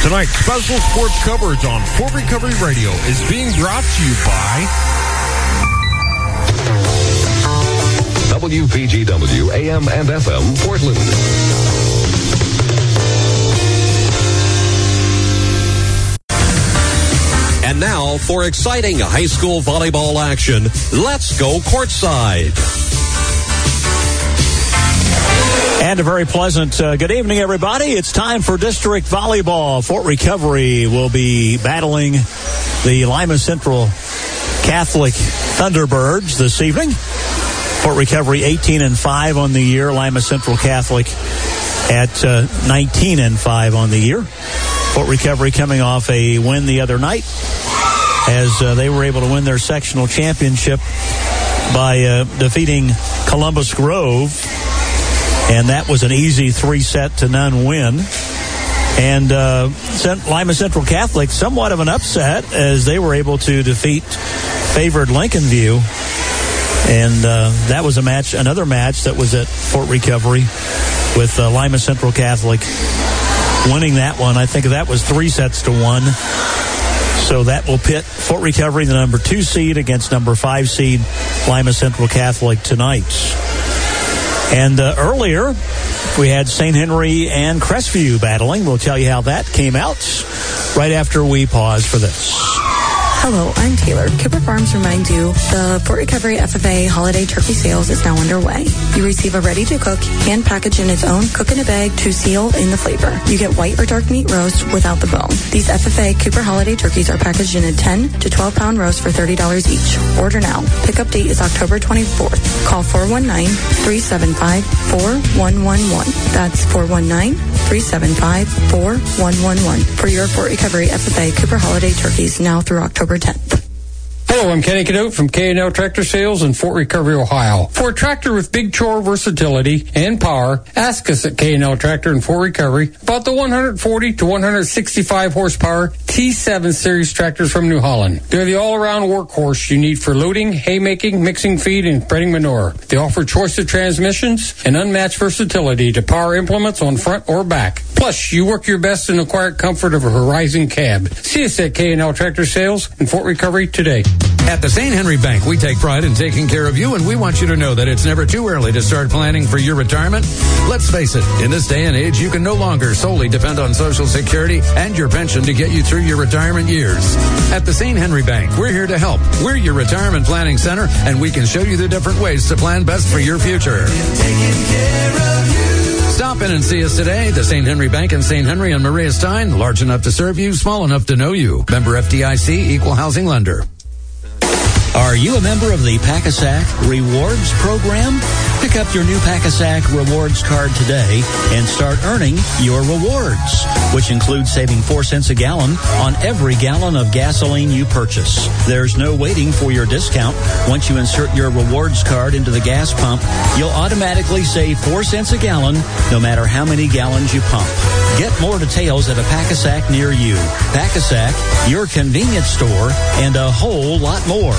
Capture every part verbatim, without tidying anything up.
Tonight's special sports coverage on Fort Recovery Radio is being brought to you by W P G W A M and F M Portland. And now for exciting high school volleyball action, let's go courtside. And a very pleasant uh, good evening, everybody. It's time for district volleyball. Fort Recovery will be battling the Lima Central Catholic Thunderbirds this evening. Fort Recovery eighteen and five on the year. Lima Central Catholic at uh, nineteen and five on the year. Fort Recovery coming off a win the other night as uh, they were able to win their sectional championship by uh, defeating Columbus Grove. And that was an easy three-set to none win. And uh, Lima Central Catholic, somewhat of an upset as they were able to defeat favored Lincoln View. And uh, that was a match, another match that was at Fort Recovery with uh, Lima Central Catholic winning that one. I think that was three sets to one. So that will pit Fort Recovery, the number two seed, against number five seed Lima Central Catholic tonight. And uh, earlier, we had Saint Henry and Crestview battling. We'll tell you how that came out right after we pause for this. Hello, I'm Taylor. Kipper Farms reminds you the Fort Recovery F F A holiday turkey sales is now underway. You receive a ready-to-cook, hand-packaged in its own cook-in-a-bag to seal in the flavor. You get white or dark meat roast without the bone. These F F A Cooper holiday turkeys are packaged in a ten to twelve pound roast for thirty dollars each. Order now. Pickup date is October twenty-fourth. Call four one nine, three seven five, four one one one. That's four one nine, three seven five, four one one one for your Fort Recovery F F A Cooper holiday turkeys now through October tenth. Hello, I'm Kenny Cadote from K and L Tractor Sales in Fort Recovery, Ohio. For a tractor with big chore versatility and power, ask us at K and L Tractor in Fort Recovery about the one forty to one sixty-five horsepower T seven series tractors from New Holland. They're the all-around workhorse you need for loading, haymaking, mixing feed, and spreading manure. They offer choice of transmissions and unmatched versatility to power implements on front or back. Plus, you work your best in the quiet comfort of a Horizon cab. See us at K and L Tractor Sales in Fort Recovery today. At the Saint Henry Bank, we take pride in taking care of you, and we want you to know that it's never too early to start planning for your retirement. Let's face it, in this day and age, you can no longer solely depend on Social Security and your pension to get you through your retirement years. At the Saint Henry Bank, we're here to help. We're your retirement planning center, and we can show you the different ways to plan best for your future. Taking care of you. Stop in and see us today. The Saint Henry Bank in Saint Henry and Maria Stein, large enough to serve you, small enough to know you. Member F D I C, Equal Housing Lender. Are you a member of the Pack-A-Sack Rewards Program? Pick up your new Pack-A-Sack Rewards card today and start earning your rewards, which includes saving four cents a gallon on every gallon of gasoline you purchase. There's no waiting for your discount. Once you insert your rewards card into the gas pump, you'll automatically save four cents a gallon no matter how many gallons you pump. Get more details at a Pack-A-Sack near you. Pack-A-Sack, your convenience store, and a whole lot more.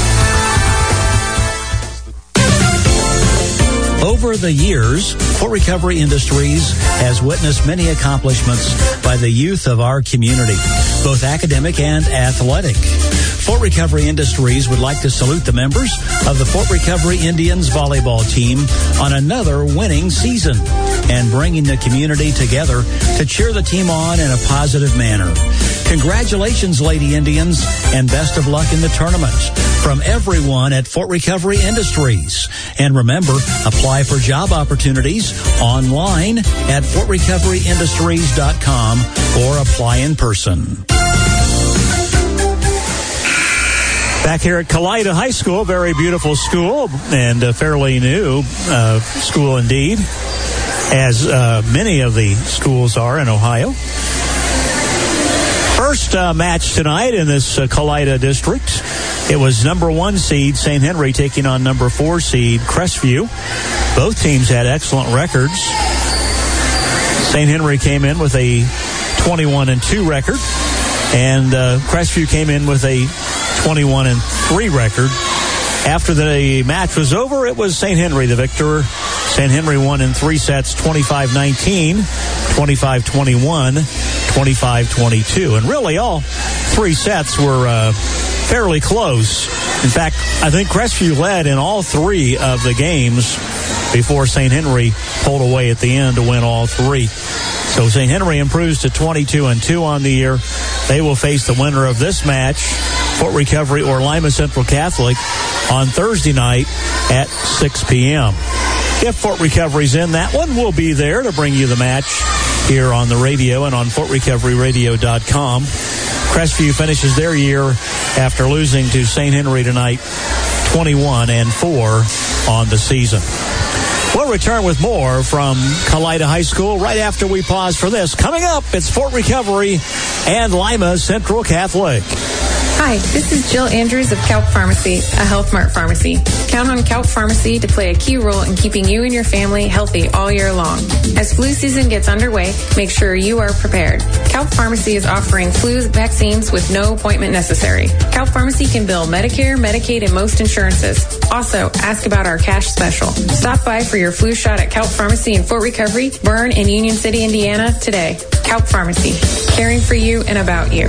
Over the years, Fort Recovery Industries has witnessed many accomplishments by the youth of our community, both academic and athletic. Fort Recovery Industries would like to salute the members of the Fort Recovery Indians volleyball team on another winning season and bringing the community together to cheer the team on in a positive manner. Congratulations, Lady Indians, and best of luck in the tournament from everyone at Fort Recovery Industries. And remember, apply for job opportunities online at fort recovery industries dot com or apply in person. Back here at Kalida High School, very beautiful school and a fairly new uh, school indeed, as uh, many of the schools are in Ohio. First uh, match tonight in this uh, Kalida district, it was number one seed Saint Henry taking on number four seed Crestview. Both teams had excellent records. Saint Henry came in with a twenty-one and two record, and uh, Crestview came in with a twenty-one and three record. After the match was over, it was Saint Henry the victor. Saint Henry won in three sets, twenty-five nineteen, twenty-five twenty-one, twenty-five twenty-two. And really all three sets were uh, fairly close. In fact, I think Crestview led in all three of the games before Saint Henry pulled away at the end to win all three. So Saint Henry improves to twenty-two and two on the year. They will face the winner of this match, Fort Recovery or Lima Central Catholic, on Thursday night at six p.m. If Fort Recovery's in that one, we'll be there to bring you the match here on the radio and on fort recovery radio dot com. Crestview finishes their year after losing to Saint Henry tonight, twenty-one and four on the season. We'll return with more from Kalida High School right after we pause for this. Coming up, it's Fort Recovery and Lima Central Catholic. Hi, this is Jill Andrews of Kelp Pharmacy, a Health Mart pharmacy. Count on Kelp Pharmacy to play a key role in keeping you and your family healthy all year long. As flu season gets underway, make sure you are prepared. Kelp Pharmacy is offering flu vaccines with no appointment necessary. Kelp Pharmacy can bill Medicare, Medicaid, and most insurances. Also, ask about our cash special. Stop by for your flu shot at Kelp Pharmacy in Fort Recovery, Bern, and Union City, Indiana today. Kelp Pharmacy, caring for you and about you.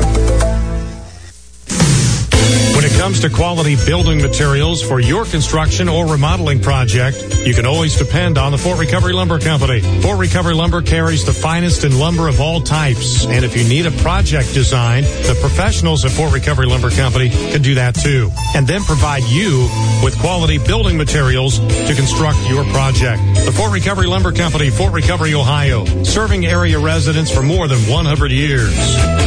When it comes to quality building materials for your construction or remodeling project, you can always depend on the Fort Recovery Lumber Company. Fort Recovery Lumber carries the finest in lumber of all types. And if you need a project design, the professionals at Fort Recovery Lumber Company can do that too. And then provide you with quality building materials to construct your project. The Fort Recovery Lumber Company, Fort Recovery, Ohio, serving area residents for more than one hundred years.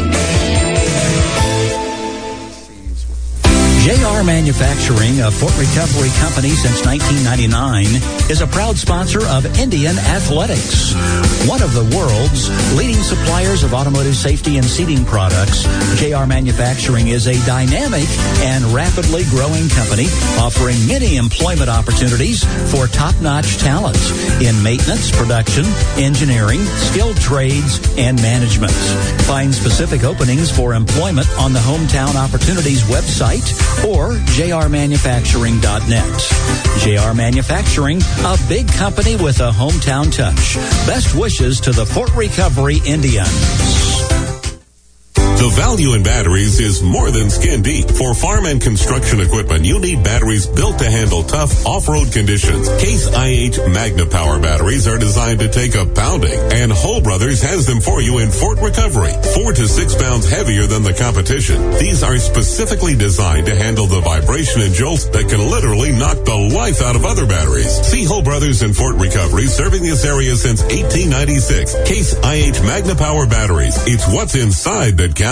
J R Manufacturing, a Fort Recovery company since nineteen ninety-nine, is a proud sponsor of Indian Athletics. One of the world's leading suppliers of automotive safety and seating products, J R Manufacturing is a dynamic and rapidly growing company offering many employment opportunities for top-notch talent in maintenance, production, engineering, skilled trades, and management. Find specific openings for employment on the Hometown Opportunities website or j r manufacturing dot net. J R Manufacturing, a big company with a hometown touch. Best wishes to the Fort Recovery Indians. The value in batteries is more than skin deep. For farm and construction equipment, you need batteries built to handle tough off-road conditions. Case I H Magna Power batteries are designed to take a pounding, and Hull Brothers has them for you in Fort Recovery. Four to six pounds heavier than the competition. These are specifically designed to handle the vibration and jolts that can literally knock the life out of other batteries. See Hull Brothers in Fort Recovery, serving this area since eighteen ninety-six. Case I H Magna Power batteries. It's what's inside that counts.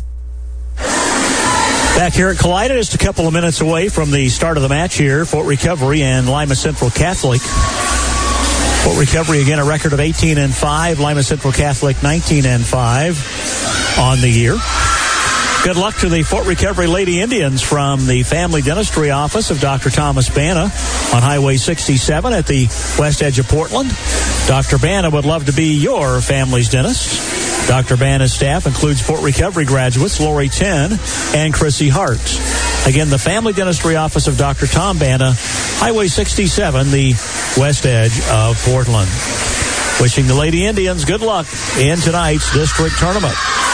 Back here at Kalida, just a couple of minutes away from the start of the match here, Fort Recovery and Lima Central Catholic. Fort Recovery, again, a record of eighteen and five. Lima Central Catholic, nineteen and five on the year. Good luck to the Fort Recovery Lady Indians from the Family Dentistry Office of Doctor Thomas Banna on Highway sixty-seven at the west edge of Portland. Doctor Banna would love to be your family's dentist. Doctor Banna's staff includes Fort Recovery graduates Lori Ten and Chrissy Hart. Again, the Family Dentistry Office of Doctor Tom Banna, Highway sixty-seven, the west edge of Portland. Wishing the Lady Indians good luck in tonight's district tournament.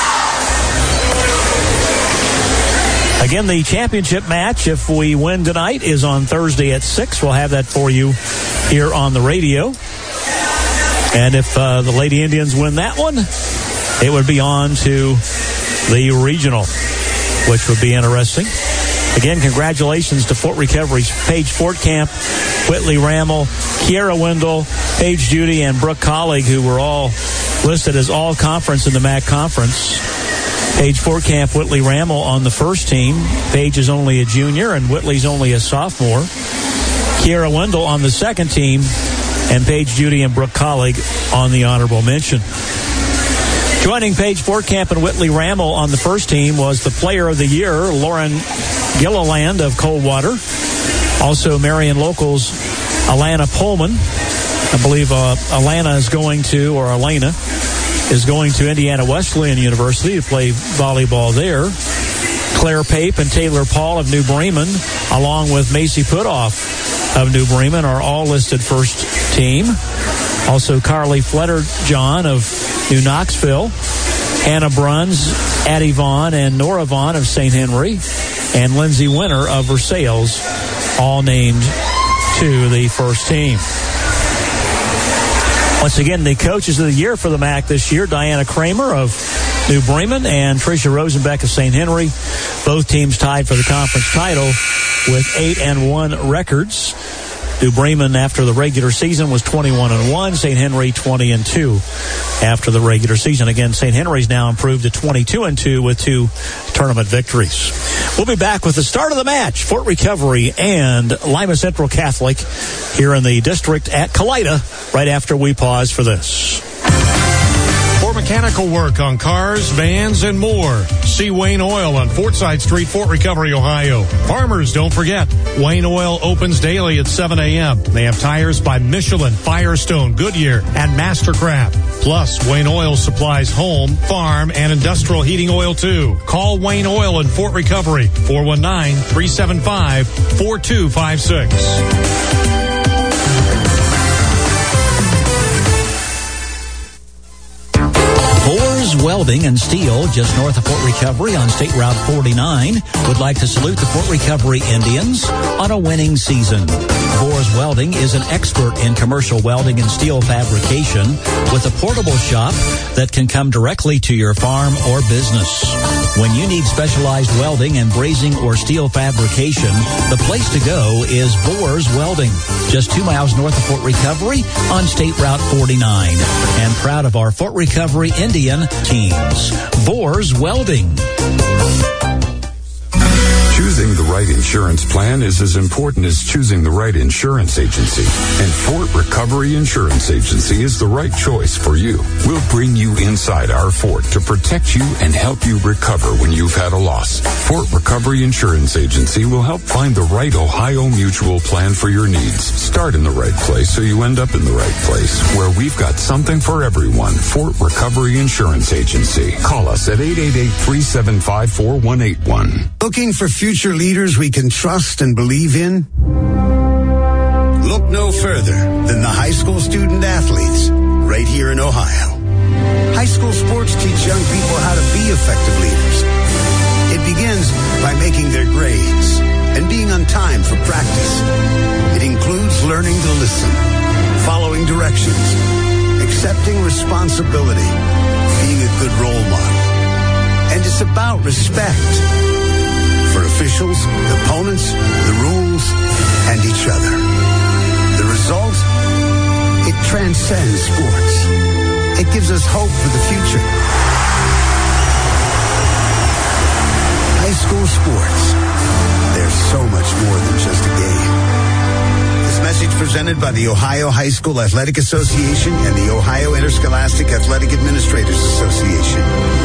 Again, the championship match, if we win tonight, is on Thursday at six. We'll have that for you here on the radio. And if uh, the Lady Indians win that one, it would be on to the regional, which would be interesting. Again, congratulations to Fort Recovery's Paige Fortcamp, Whitley Rammel, Kiera Wendell, Paige Judy, and Brooke Colleague, who were all listed as all conference in the M A C conference. Paige Fortcamp, Whitley Rammel on the first team. Paige is only a junior, and Whitley's only a sophomore. Kiera Wendell on the second team, and Paige Judy and Brooke Colleague on the honorable mention. Joining Paige Fortcamp and Whitley Rammel on the first team was the Player of the Year, Lauren Gilliland of Coldwater. Also, Marion Locals, Alana Pullman. I believe uh, Alana is going to, or Elena, is going to Indiana Wesleyan University to play volleyball there. Claire Pape and Taylor Paul of New Bremen, along with Macy Putoff of New Bremen, are all listed first team. Also, Carly Fletter John of New Knoxville Hannah Bruns, Addie Vaughn, and Nora Vaughn of Saint Henry, and Lindsay Winter of Versailles, all named to the first team. Once again, the coaches of the year for the M A C this year, Diana Kramer of New Bremen and Tricia Rosenbeck of Saint Henry. Both teams tied for the conference title with eight and one records. New Bremen after the regular season was twenty-one and one. Saint Henry twenty and two after the regular season. Again, Saint Henry's now improved to twenty-two and two with two tournament victories. We'll be back with the start of the match. Fort Recovery and Lima Central Catholic here in the district at Kalida right after we pause for this. For mechanical work on cars, vans, and more, see Wayne Oil on Fortside Street, Fort Recovery, Ohio. Farmers, don't forget, Wayne Oil opens daily at seven a.m. They have tires by Michelin, Firestone, Goodyear, and Mastercraft. Plus, Wayne Oil supplies home, farm, and industrial heating oil, too. Call Wayne Oil in Fort Recovery, four one nine, three seven five, four two five six. Boers Welding and Steel, just north of Fort Recovery on State Route forty-nine, would like to salute the Fort Recovery Indians on a winning season. Boers Welding is an expert in commercial welding and steel fabrication with a portable shop that can come directly to your farm or business. When you need specialized welding and brazing or steel fabrication, the place to go is Boers Welding, just two miles north of Fort Recovery on State Route forty-nine. And proud of our Fort Recovery Indian teams. Boers Welding. Choosing the right insurance plan is as important as choosing the right insurance agency. And Fort Recovery Insurance Agency is the right choice for you. We'll bring you inside our fort to protect you and help you recover when you've had a loss. Fort Recovery Insurance Agency will help find the right Ohio Mutual plan for your needs. Start in the right place so you end up in the right place, where we've got something for everyone. Fort Recovery Insurance Agency. Call us at eight eight eight, three seven five, four one eight one. Looking for future leaders we can trust and believe in? Look no further than the high school student athletes right here in Ohio. High school sports teach young people how to be effective leaders. It begins by making their grades and being on time for practice. It includes learning to listen, following directions, accepting responsibility, being a good role model. And it's about respect for officials, opponents, the rules, and each other. The result? It transcends sports. It gives us hope for the future. High school sports. They're so much more than just a game. This message presented by the Ohio High School Athletic Association and the Ohio Interscholastic Athletic Administrators Association.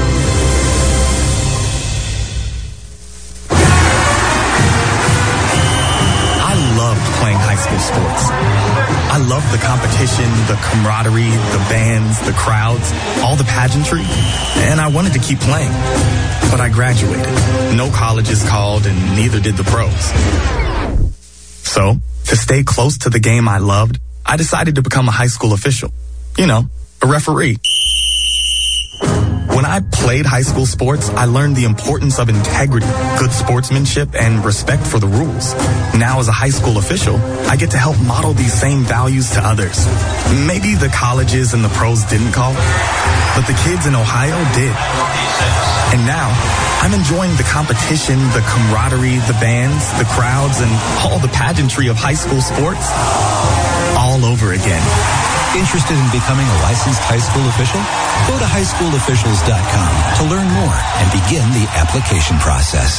Playing high school sports. I loved the competition, the camaraderie, the bands, the crowds, all the pageantry, and I wanted to keep playing. But I graduated. No colleges called, and neither did the pros. So, to stay close to the game I loved, I decided to become a high school official. You know, a referee. When I played high school sports, I learned the importance of integrity, good sportsmanship, and respect for the rules. Now, as a high school official, I get to help model these same values to others. Maybe the colleges and the pros didn't call, but the kids in Ohio did. And now, I'm enjoying the competition, the camaraderie, the bands, the crowds, and all the pageantry of high school sports all over again. Interested in becoming a licensed high school official? Go to high school officials dot com to learn more and begin the application process.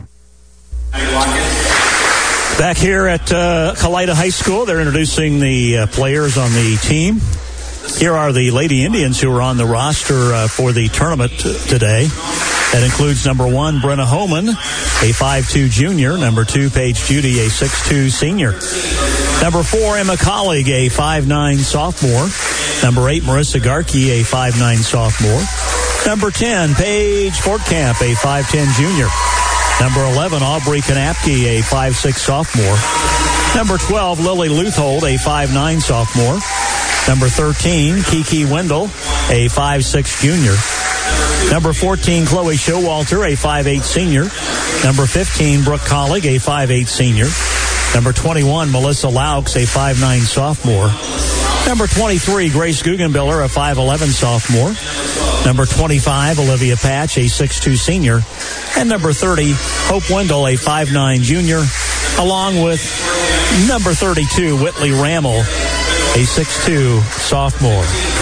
Back here at uh, Kalida High School, they're introducing the uh, players on the team. Here are the Lady Indians who are on the roster uh, for the tournament t- today. That includes number one, Brenna Homan, a five two junior. Number two, Paige Judy, a six two senior. Number four, Emma Colleague, a five nine sophomore. Number eight, Marissa Garkey, a five nine sophomore. Number ten, Paige Fortcamp, a five ten junior. Number eleven, Aubrey Kanapke, a five six sophomore. Number twelve, Lily Luthold, a five nine sophomore. Number thirteen, Kiki Wendell, a five six junior. Number fourteen, Chloe Showalter, a five eight senior. Number fifteen, Brooke Collig, a five eight senior. Number twenty-one, Melissa Laux, a five nine sophomore. Number twenty-three, Grace Guggenbiller, a five eleven sophomore. Number twenty-five, Olivia Patch, a six two senior. And number thirty, Hope Wendell, a five nine junior, along with number thirty-two, Whitley Rammel, a six two sophomore.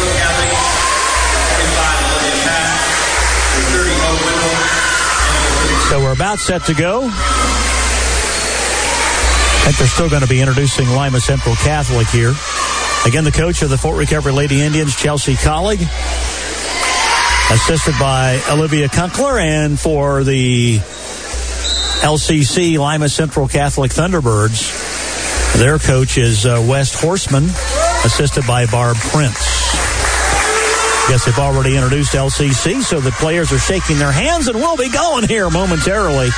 So we're about set to go. I think they're still going to be introducing Lima Central Catholic here. Again, the coach of the Fort Recovery Lady Indians, Chelsea Collig, assisted by Olivia Kunkler, and for the L C C Lima Central Catholic Thunderbirds, their coach is uh, West Horseman, assisted by Barb Prince. Guess they've already introduced L C C, so the players are shaking their hands, and we'll be going here momentarily.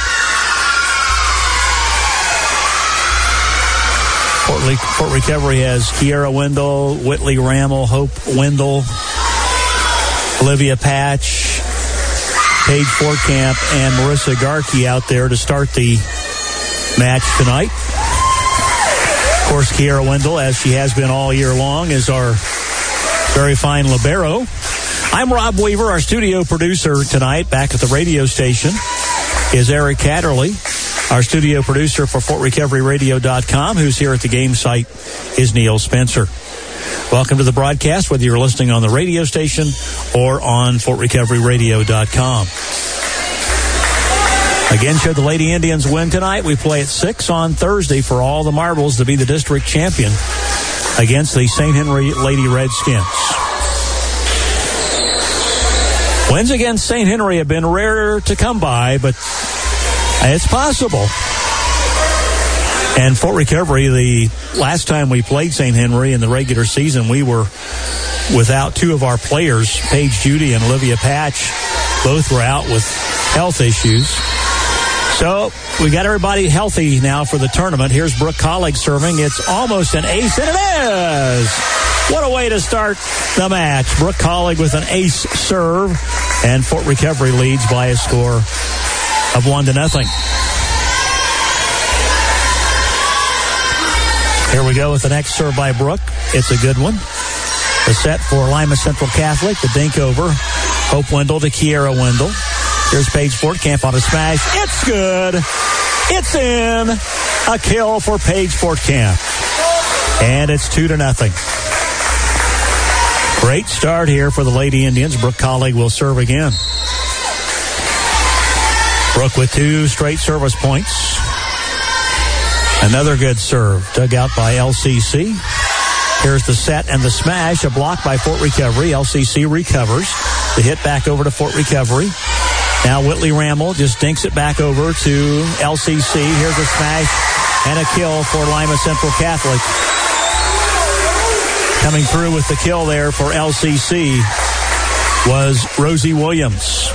Fort, Le- Fort Recovery has Kiera Wendell, Whitley Rammel, Hope Wendell, Olivia Patch, Paige Fortcamp, and Marissa Garkey out there to start the match tonight. Of course, Kiera Wendell, as she has been all year long, is our very fine libero. I'm Rob Weaver. Our studio producer tonight back at the radio station is Eric Catterley. Our studio producer for Fort Recovery Radio dot com, who's here at the game site, is Neil Spencer. Welcome to the broadcast, whether you're listening on the radio station or on Fort Recovery Radio dot com. Again, should the Lady Indians win tonight, we play at six on Thursday for all the marbles to be the district champion against the Saint Henry Lady Redskins. Wins against Saint Henry have been rare to come by, but it's possible. And Fort Recovery, the last time we played Saint Henry in the regular season, we were without two of our players, Paige Judy and Olivia Patch. Both were out with health issues. So we got everybody healthy now for the tournament. Here's Brooke Collig serving. It's almost an ace, and it is! What a way to start the match. Brooke Collig with an ace serve, and Fort Recovery leads by a score of one to nothing. Here we go with the next serve by Brooke. It's a good one. The set for Lima Central Catholic, the dink over. Hope Wendell to Kiera Wendell. Here's Paige Fortcamp on a smash. It's good. It's in. A kill for Paige Fortcamp. And it's two to nothing. Great start here for the Lady Indians. Brooke Collig will serve again. Brooke with two straight service points. Another good serve dug out by L C C. Here's the set and the smash. A block by Fort Recovery. L C C recovers. The hit back over to Fort Recovery. Now Whitley Rammel just dinks it back over to L C C. Here's a smash and a kill for Lima Central Catholic. Coming through with the kill there for L C C was Rosie Williams.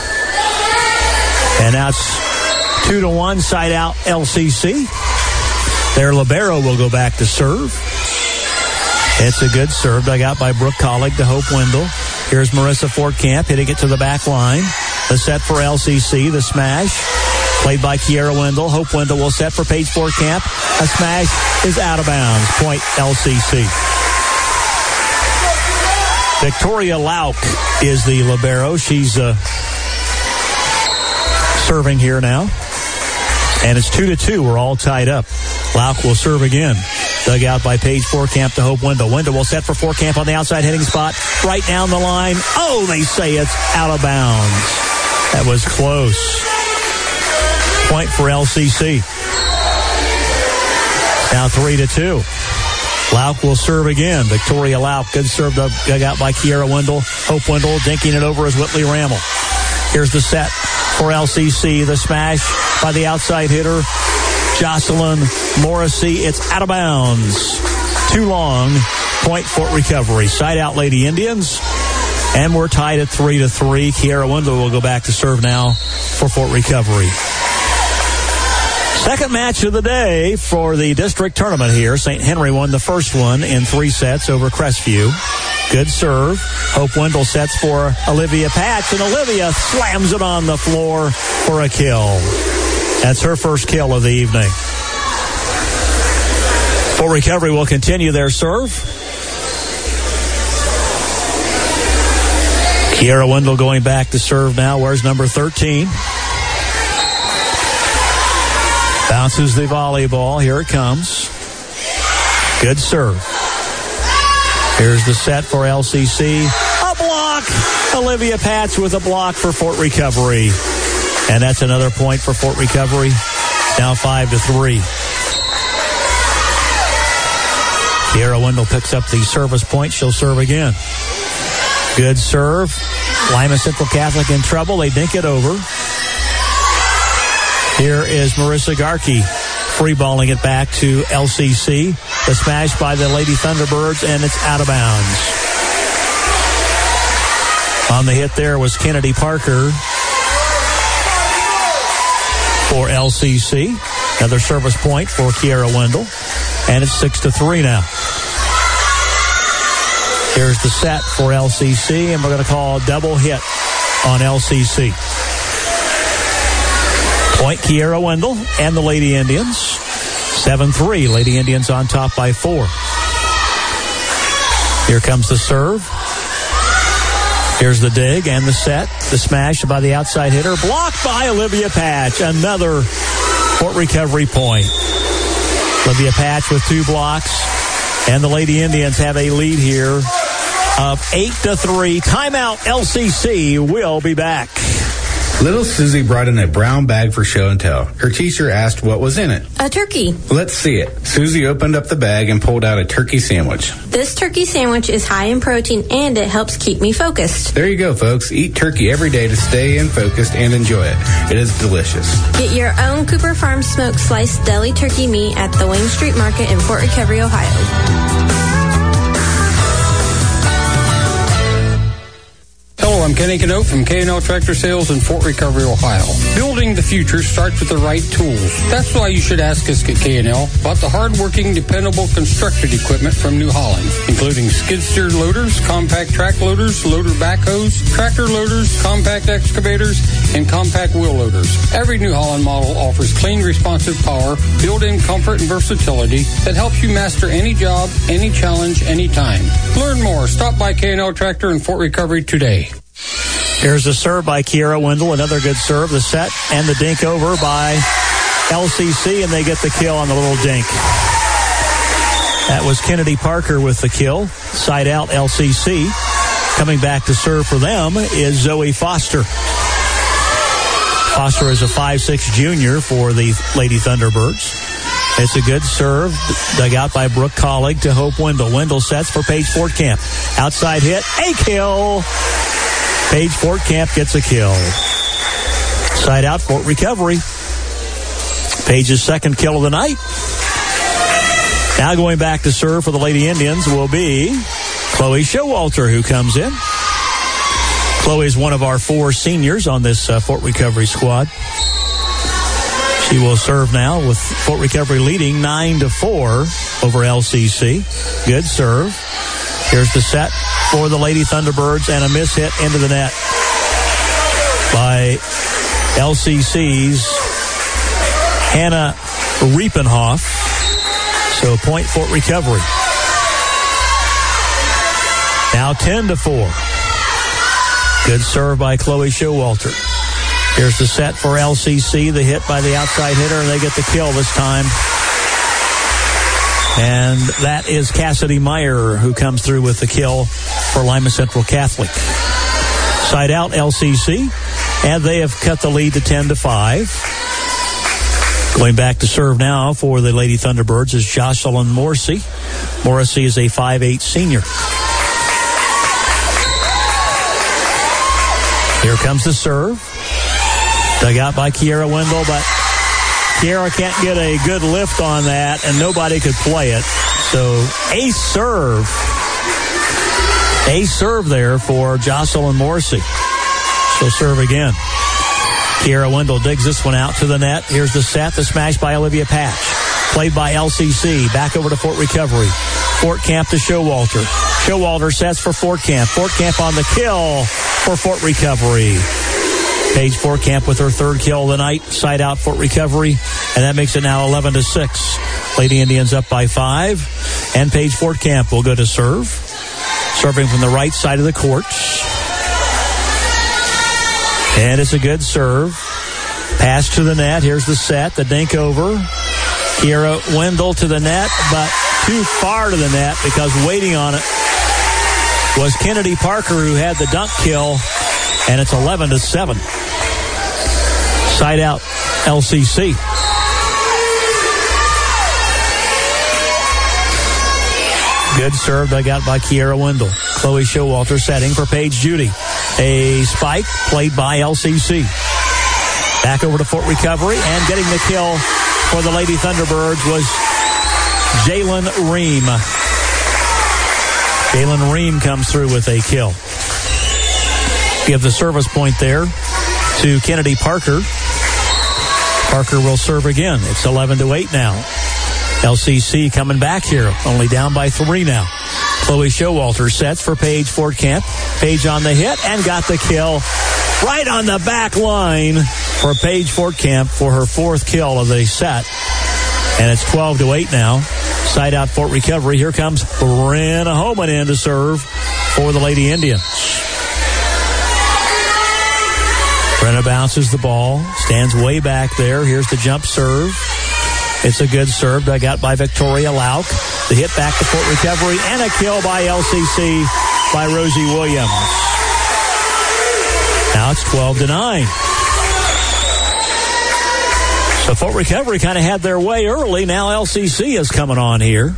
And now it's two to one, side out L C C. Their libero will go back to serve. It's a good serve dug out by Brooke Collig to Hope Wendell. Here's Marissa Fortcamp hitting it to the back line. The set for L C C, the smash. Played by Kiera Wendell. Hope Wendell will set for Paige Fortcamp. A smash is out of bounds. Point L C C. Victoria Lauk is the libero. She's uh, serving here now. And it's two to two. We're all tied up. Lauk will serve again. Dug out by Paige Fortcamp to Hope Wendell. Wendell will set for Fortcamp on the outside hitting spot. Right down the line. Oh, they say it's out of bounds. That was close. Point for L C C. Now three to two. Lauk will serve again. Victoria Lauk, good serve dug out by Kiera Wendell. Hope Wendell dinking it over as Whitley Rammel. Here's the set for L C C. The smash by the outside hitter, Jocelyn Morrissey. It's out of bounds. Too long. Point Fort Recovery. Side out Lady Indians. And we're tied at three to three. Kiera Wendell will go back to serve now for Fort Recovery. Second match of the day for the district tournament here. Saint Henry won the first one in three sets over Crestview. Good serve. Hope Wendell sets for Olivia Patch, and Olivia slams it on the floor for a kill. That's her first kill of the evening. Fort Recovery will continue their serve. Kiara Wendell going back to serve now. Where's number thirteen? Bounces the volleyball. Here it comes. Good serve. Here's the set for L C C. A block. Olivia Patch with a block for Fort Recovery. And that's another point for Fort Recovery. Now five to three. Kiara Wendell picks up the service point. She'll serve again. Good serve. Lima Central Catholic in trouble. They dink it over. Here is Marissa Garkey free balling it back to L C C. The smash by the Lady Thunderbirds, and it's out of bounds. On the hit there was Kennedy Parker for L C C. Another service point for Kiara Wendell. And it's six to three now. Here's the set for L C C, and we're going to call a double hit on L C C. Point Kiara Wendell and the Lady Indians. seven three. Lady Indians on top by four. Here comes the serve. Here's the dig and the set. The smash by the outside hitter. Blocked by Olivia Patch. Another Fort Recovery point. Olivia Patch with two blocks. And the Lady Indians have a lead here of eight to three. Timeout. L C C will be back. Little Susie brought in a brown bag for show and tell. Her teacher asked what was in it. A turkey. Let's see it. Susie opened up the bag and pulled out a turkey sandwich. This turkey sandwich is high in protein and it helps keep me focused. There you go, folks. Eat turkey every day to stay in focused and enjoy it. It is delicious. Get your own Cooper Farm smoked sliced deli turkey meat at the Wayne Street Market in Fort Recovery, Ohio. Hello, I'm Kenny Canote from K and L Tractor Sales in Fort Recovery, Ohio. Building the future starts with the right tools. That's why you should ask us at K and L about the hard-working, dependable construction equipment from New Holland, including skid-steer loaders, compact track loaders, loader backhoes, tractor loaders, compact excavators, and compact wheel loaders. Every New Holland model offers clean, responsive power, built-in comfort and versatility that helps you master any job, any challenge, anytime. Learn more. Stop by K and L Tractor in Fort Recovery today. Here's a serve by Kiara Wendell. Another good serve. The set and the dink over by L C C, and they get the kill on the little dink. That was Kennedy Parker with the kill. Side out L C C. Coming back to serve for them is Zoe Foster. Foster is a five six junior for the Lady Thunderbirds. It's a good serve. Dug out by Brooke Collig to Hope Wendell. Wendell sets for Paige Fortcamp. Outside hit. A kill. Paige Fortcamp gets a kill. Side out Fort Recovery. Paige's second kill of the night. Now going back to serve for the Lady Indians will be Chloe Showalter, who comes in. Chloe is one of our four seniors on this uh, Fort Recovery squad. She will serve now with Fort Recovery leading nine to four over L C C. Good serve. Here's the set for the Lady Thunderbirds, and a miss hit into the net by L C C's Hannah Riepenhoff. So point Fort Recovery. Now ten to four. Good serve by Chloe Showalter. Here's the set for L C C. The hit by the outside hitter, and they get the kill this time. And that is Cassidy Meyer, who comes through with the kill for Lima Central Catholic. Side out L C C, and they have cut the lead to ten to five. Going back to serve now for the Lady Thunderbirds is Jocelyn Morrissey. Morrissey is a five eight senior. Here comes the serve. Dug out by Kiara Wendell, but Kiara can't get a good lift on that, and nobody could play it. So ace serve. Ace serve there for Jocelyn Morrissey. She'll serve again. Kiara Wendell digs this one out to the net. Here's the set. The smash by Olivia Patch. Played by L C C. Back over to Fort Recovery. Fortcamp to Showalter. Showalter sets for Fort Camp. Fort Camp on the kill for Fort Recovery. Paige Fort Camp with her third kill of the night. Side out Fort Recovery. And that makes it now eleven to six. Lady Indians up by five. And Paige Fort Camp will go to serve. Serving from the right side of the court. And it's a good serve. Pass to the net. Here's the set. The dink over. Kiera Wendell to the net, but too far to the net because waiting on it was Kennedy Parker, who had the dunk kill, and it's eleven to seven. Side out L C C. Good serve dug out by Kiera Wendell. Chloe Showalter setting for Paige Judy. A spike played by L C C. Back over to Fort Recovery, and getting the kill for the Lady Thunderbirds was Jalen Ream. Jalen Ream comes through with a kill. Give the service point there to Kennedy Parker. Parker will serve again. It's eleven to eight now. L C C coming back here, only down by three now. Chloe Showalter sets for Paige Fort Camp. Paige on the hit and got the kill right on the back line for Paige Fort Camp for her fourth kill of the set. And it's twelve to eight now. Side out Fort Recovery. Here comes Brenna Homan in to serve for the Lady Indians. Brenna bounces the ball, stands way back there. Here's the jump serve. It's a good serve dug out by Victoria Lauk. The hit back to Fort Recovery and a kill by L C C by Rosie Williams. Now it's twelve to nine. So Fort Recovery kind of had their way early. Now L C C is coming on here.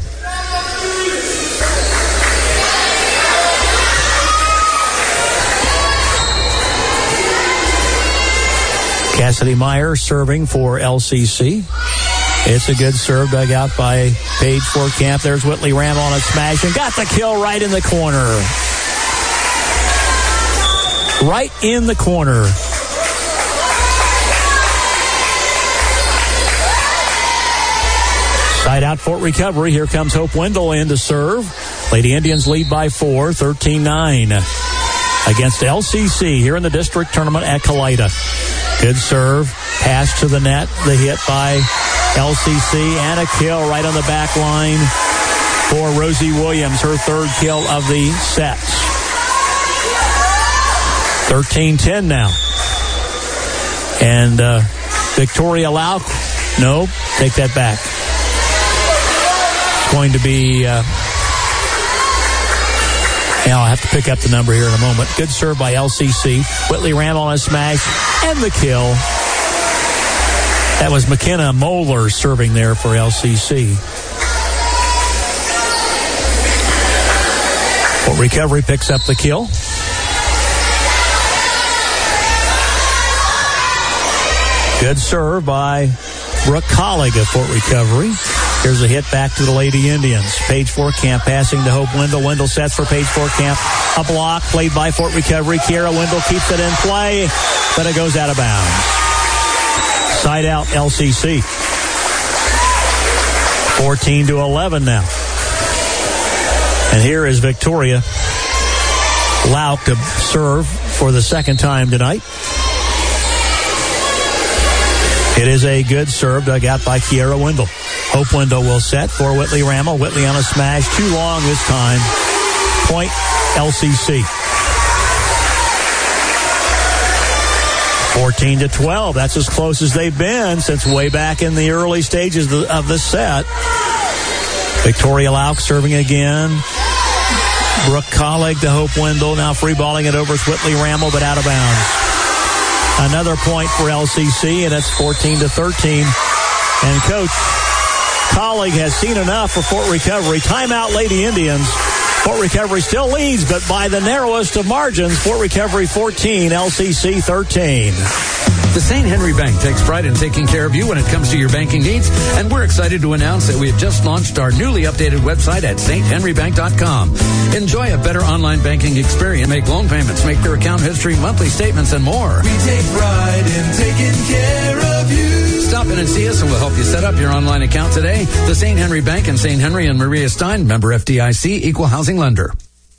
Cassidy Meyer serving for L C C. It's a good serve dug out by Paige Fort Camp. There's Whitley Ram on a smash and got the kill right in the corner. Right in the corner. Side out Fort Recovery. Here comes Hope Wendell in to serve. Lady Indians lead by four, thirteen nine. Against L C C here in the district tournament at Kalida. Good serve. Pass to the net. The hit by L C C and a kill right on the back line for Rosie Williams, her third kill of the set. thirteen ten now. And uh, Victoria Lauk, no, take that back. It's going to be, uh, yeah, I'll have to pick up the number here in a moment. Good serve by L C C. Whitley Ram on a smash and the kill. That was McKenna Moeller serving there for L C C. Fort Recovery picks up the kill. Good serve by Brooke Collig of Fort Recovery. Here's a hit back to the Lady Indians. Paige Fort Camp passing to Hope Wendell. Wendell sets for Paige Fort Camp. A block played by Fort Recovery. Kiera Wendell keeps it in play, but it goes out of bounds. Side out L C C. fourteen to eleven now. And here is Victoria Lauk to serve for the second time tonight. It is a good serve dug out by Kiera Wendell. Hope Wendell will set for Whitley Rammel. Whitley on a smash. Too long this time. Point L C C. fourteen to twelve. That's as close as they've been since way back in the early stages of the set. Victoria Lauk serving again. Brooke Collig to Hope Wendell. Now free balling it over to Whitley Rammel, but out of bounds. Another point for L C C, and it's fourteen to thirteen. And Coach Collig has seen enough for Fort Recovery. Timeout, Lady Indians. Fort Recovery still leads, but by the narrowest of margins. Fort Recovery fourteen, L C C thirteen. The Saint Henry Bank takes pride in taking care of you when it comes to your banking needs, and we're excited to announce that we have just launched our newly updated website at saint henry bank dot com. Enjoy a better online banking experience, make loan payments, make their account history, monthly statements, and more. We take pride in taking care of you. Stop in and see us, and we'll help you set up your online account today. The Saint Henry Bank and Saint Henry and Maria Stein, member F D I C, equal housing lender.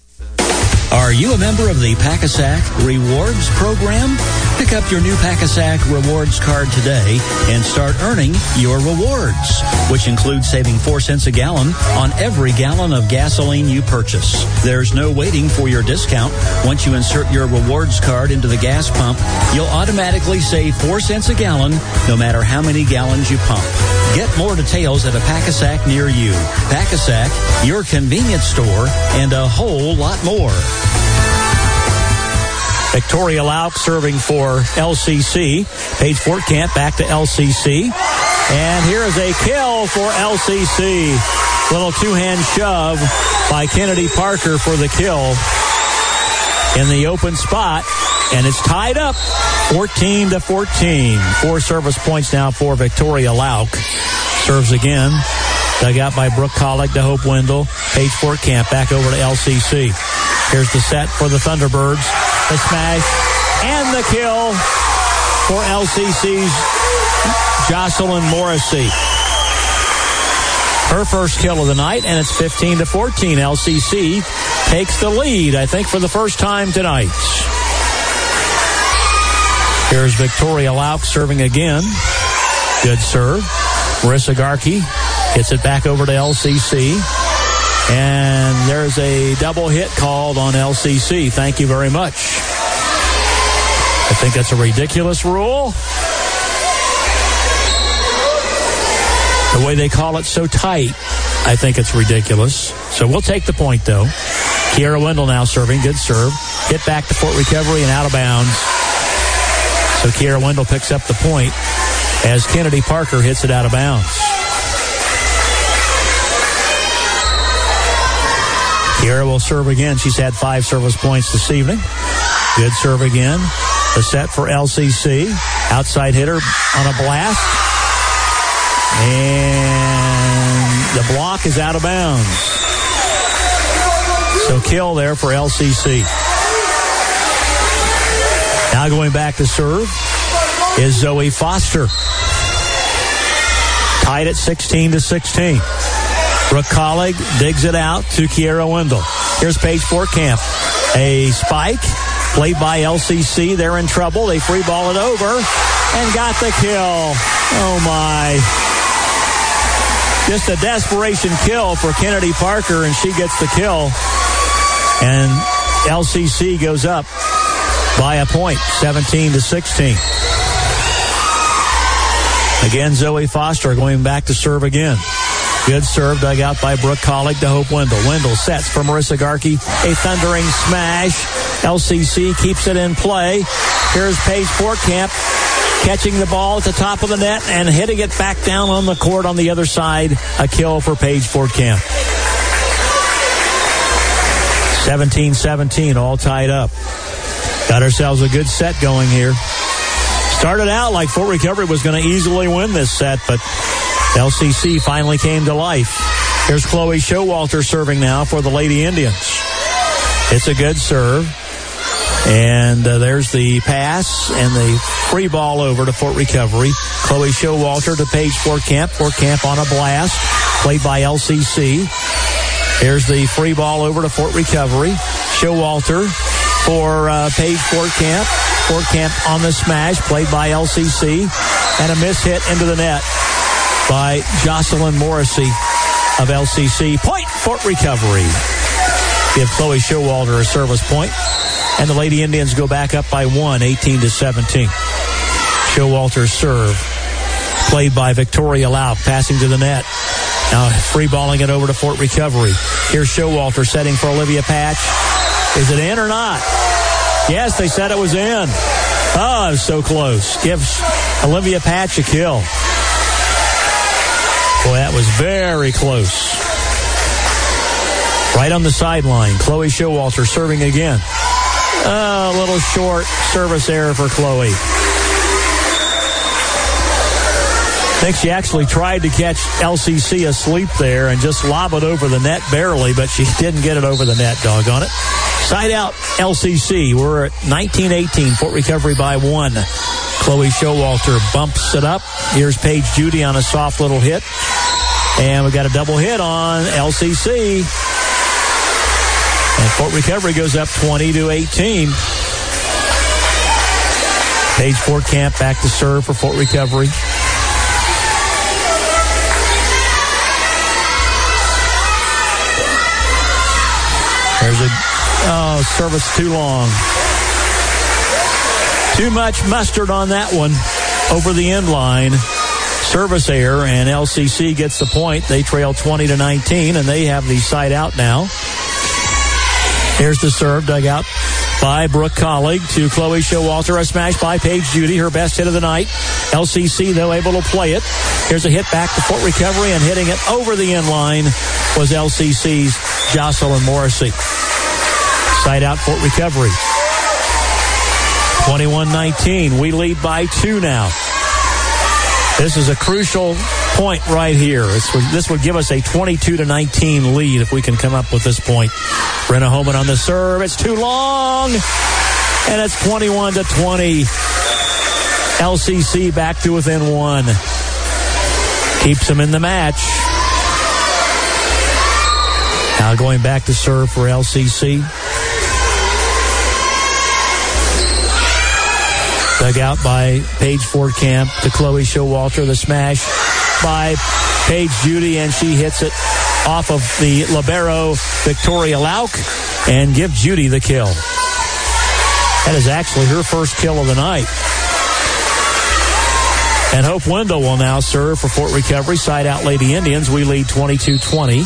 Are you a member of the Pack-A-Sack Rewards program? Pick up your new Pack-A-Sack Rewards card today and start earning your rewards, which include saving four cents a gallon on every gallon of gasoline you purchase. There's no waiting for your discount. Once you insert your rewards card into the gas pump, you'll automatically save four cents a gallon no matter how many gallons you pump. Get more details at a Pack-A-Sack near you. Pack-A-Sack, your convenience store, and a whole lot more. Victoria Lauk serving for L C C. Paige Fortcamp back to L C C. And here is a kill for L C C. Little two-hand shove by Kennedy Parker for the kill in the open spot. And it's tied up fourteen to fourteen. Four service points now for Victoria Lauk. Serves again. Dug out by Brooke Collick to Hope Wendell. Paige Fortcamp back over to L C C. Here's the set for the Thunderbirds. The smash and the kill for L C C's Jocelyn Morrissey. Her first kill of the night, and it's fifteen to fourteen. L C C takes the lead, I think, for the first time tonight. Here's Victoria Lauk serving again. Good serve. Marissa Garkey hits it back over to L C C. And there's a double hit called on L C C. Thank you very much. I think that's a ridiculous rule. The way they call it so tight, I think it's ridiculous. So we'll take the point, though. Kiera Wendell now serving. Good serve. Hit back to Fort Recovery and out of bounds. So Kiera Wendell picks up the point as Kennedy Parker hits it out of bounds. Kiera will serve again. She's had five service points this evening. Good serve again. The set for L C C. Outside hitter on a blast. And the block is out of bounds. So kill there for L C C. Now going back to serve is Zoe Foster. Tied at sixteen to sixteen. Brooke Collig digs it out to Kiera Wendell. Here's Paige Fortcamp. A spike played by L C C. They're in trouble. They free ball it over and got the kill. Oh, my. Just a desperation kill for Kennedy Parker, and she gets the kill. And L C C goes up by a point, seventeen to sixteen. Again, Zoe Foster going back to serve again. Good serve dug out by Brooke Collig to Hope Wendell. Wendell sets for Marissa Garkey. A thundering smash. L C C keeps it in play. Here's Paige Fortcamp catching the ball at the top of the net and hitting it back down on the court on the other side. A kill for Paige Fortcamp. seventeen seventeen, all tied up. Got ourselves a good set going here. Started out like Fort Recovery was going to easily win this set, but L C C finally came to life. Here's Chloe Showalter serving now for the Lady Indians. It's a good serve. And uh, there's the pass and the free ball over to Fort Recovery. Chloe Showalter to Paige Fortcamp. Fortcamp on a blast. Played by L C C. Here's the free ball over to Fort Recovery. Showalter for uh, Paige Fortcamp. Fortcamp on the smash. Played by L C C. And a miss hit into the net by Jocelyn Morrissey of L C C. Point, Fort Recovery. Give Chloe Showalter a service point. And the Lady Indians go back up by one, eighteen to seventeen. Showalter's serve. Played by Victoria Lauk, passing to the net. Now free balling it over to Fort Recovery. Here's Showalter setting for Olivia Patch. Is it in or not? Yes, they said it was in. Oh, it was so close. Gives Olivia Patch a kill. Boy, that was very close. Right on the sideline. Chloe Showalter serving again. Oh, a little short service error for Chloe. I think she actually tried to catch L C C asleep there and just lob it over the net barely, but she didn't get it over the net, doggone it. Side out, L C C. We're at nineteen eighteen, Fort Recovery by one. Chloe Showalter bumps it up. Here's Paige Judy on a soft little hit. And we got a double hit on L C C. And Fort Recovery goes up twenty to eighteen. Paige Fort Camp back to serve for Fort Recovery. There's a oh, service too long. Too much mustard on that one over the end line. Service error, and L C C gets the point. They trail twenty to nineteen, and they have the side out now. Here's the serve dug out by Brooke Collig to Chloe Showalter. A smash by Paige Judy, her best hit of the night. L C C, though, able to play it. Here's a hit back to Fort Recovery, and hitting it over the end line was L C C's Jocelyn Morrissey. Side out Fort Recovery. twenty-one nineteen. We lead by two now. This is a crucial point right here. This would, this would give us a twenty-two to nineteen lead if we can come up with this point. Brenna Homan on the serve. It's too long. And it's twenty-one to twenty. L C C back to within one. Keeps them in the match. Now going back to serve for L C C. Dug out by Paige Fort Camp to Chloe Showalter. The smash by Paige Judy, and she hits it off of the libero Victoria Lauk and give Judy the kill. That is actually her first kill of the night. And Hope Wendell will now serve for Fort Recovery. Side out Lady Indians. We lead twenty-two twenty.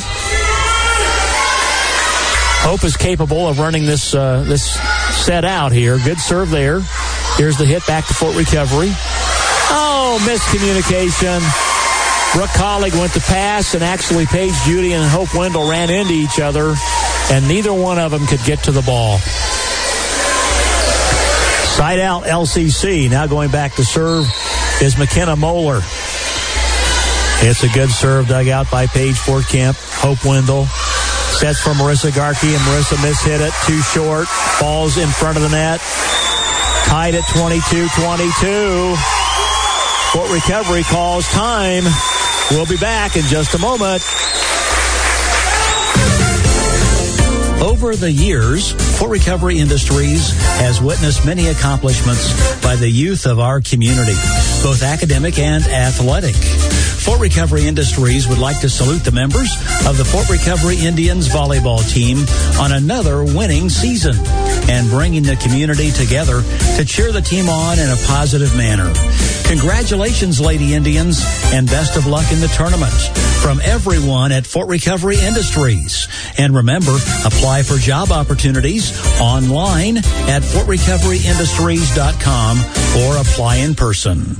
Hope is capable of running this uh, this set out here. Good serve there. Here's the hit back to Fort Recovery. Oh, miscommunication. Brooke Collig went to pass, and actually Paige Judy and Hope Wendell ran into each other, and neither one of them could get to the ball. Side out L C C. Now going back to serve is McKenna Moeller. It's a good serve dug out by Paige Fort Camp. Hope Wendell sets for Marissa Garkey, and Marissa mishit it. Too short. Falls in front of the net. Tied at twenty-two twenty-two. Fort Recovery calls time. We'll be back in just a moment. Over the years, Fort Recovery Industries has witnessed many accomplishments by the youth of our community, both academic and athletic. Fort Recovery Industries would like to salute the members of the Fort Recovery Indians volleyball team on another winning season and bringing the community together to cheer the team on in a positive manner. Congratulations, Lady Indians, and best of luck in the tournament from everyone at Fort Recovery Industries. And remember, apply for job opportunities online at fort recovery industries dot com or apply in person.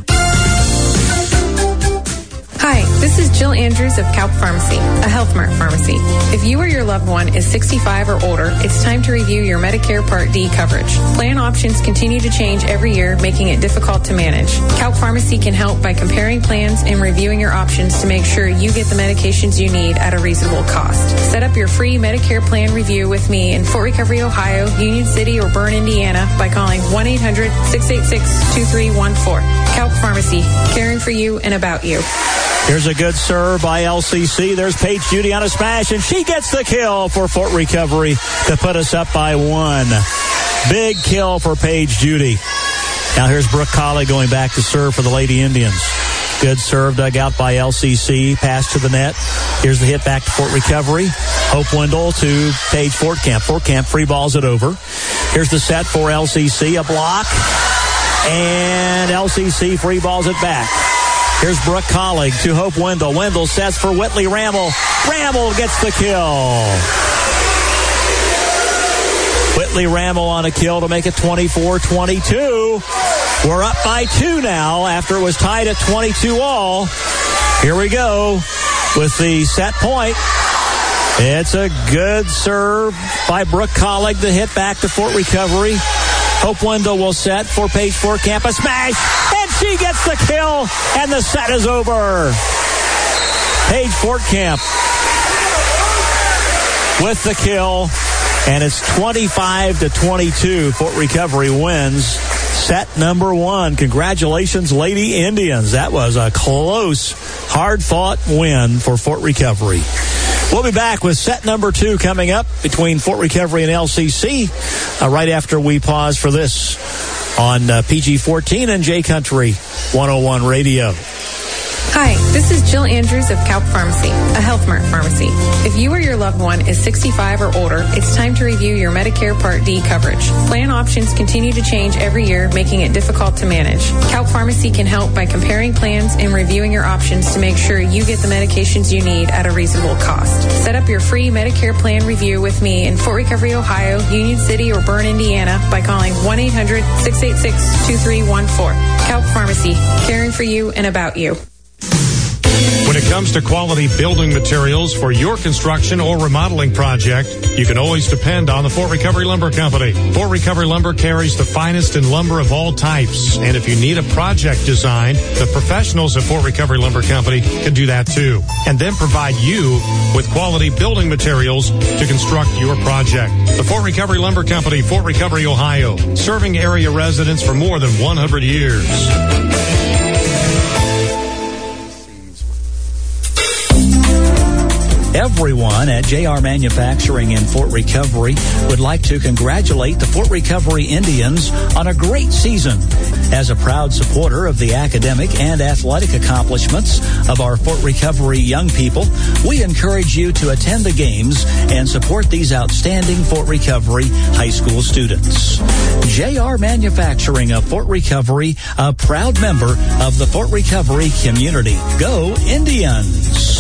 Hi, this is Jill Andrews of Kaup Pharmacy, a Health Mart pharmacy. If you or your loved one is sixty-five or older, it's time to review your Medicare Part D coverage. Plan options continue to change every year, making it difficult to manage. Kaup Pharmacy can help by comparing plans and reviewing your options to make sure you get the medications you need at a reasonable cost. Set up your free Medicare plan review with me in Fort Recovery, Ohio, Union City, or Bern, Indiana by calling one eight hundred six eight six two three one four. Kaup Pharmacy, caring for you and about you. Here's a good serve by L C C. There's Paige Judy on a smash, and she gets the kill for Fort Recovery to put us up by one. Big kill for Paige Judy. Now here's Brooke Collig going back to serve for the Lady Indians. Good serve dug out by L C C. Pass to the net. Here's the hit back to Fort Recovery. Hope Wendell to Paige Fort Camp. Fort Camp free balls it over. Here's the set for L C C. A block. And L C C free balls it back. Here's Brooke Collig to Hope Wendell. Wendell sets for Whitley Rammel. Rammel gets the kill. Whitley Rammel on a kill to make it twenty-four twenty-two. We're up by two now after it was tied at twenty-two all. Here we go with the set point. It's a good serve by Brooke Collig. The hit back to Fort Recovery. Hope Wendell will set for Paige Fort Camp. A smash, and she gets the kill, and the set is over. Paige Fort Camp with the kill, and it's twenty-five to twenty-two. Fort Recovery wins set number one. Congratulations, Lady Indians. That was a close, hard-fought win for Fort Recovery. We'll be back with set number two coming up between Fort Recovery and L C C uh, right after we pause for this on uh, P G fourteen and J Country one oh one Radio. Hi, this is Jill Andrews of Calp Pharmacy, a Health Mart pharmacy. If you or your loved one is sixty-five or older, it's time to review your Medicare Part D coverage. Plan options continue to change every year, making it difficult to manage. Calp Pharmacy can help by comparing plans and reviewing your options to make sure you get the medications you need at a reasonable cost. Set up your free Medicare plan review with me in Fort Recovery, Ohio, Union City, or Bern, Indiana by calling one eight hundred, six eight six, two three one four. Calp Pharmacy, caring for you and about you. When it comes to quality building materials for your construction or remodeling project, you can always depend on the Fort Recovery Lumber Company. Fort Recovery Lumber carries the finest in lumber of all types. And if you need a project design, the professionals at Fort Recovery Lumber Company can do that too. And then provide you with quality building materials to construct your project. The Fort Recovery Lumber Company, Fort Recovery, Ohio, serving area residents for more than one hundred years. Everyone at J R Manufacturing in Fort Recovery would like to congratulate the Fort Recovery Indians on a great season. As a proud supporter of the academic and athletic accomplishments of our Fort Recovery young people, we encourage you to attend the games and support these outstanding Fort Recovery high school students. J R Manufacturing of Fort Recovery, a proud member of the Fort Recovery community. Go Indians!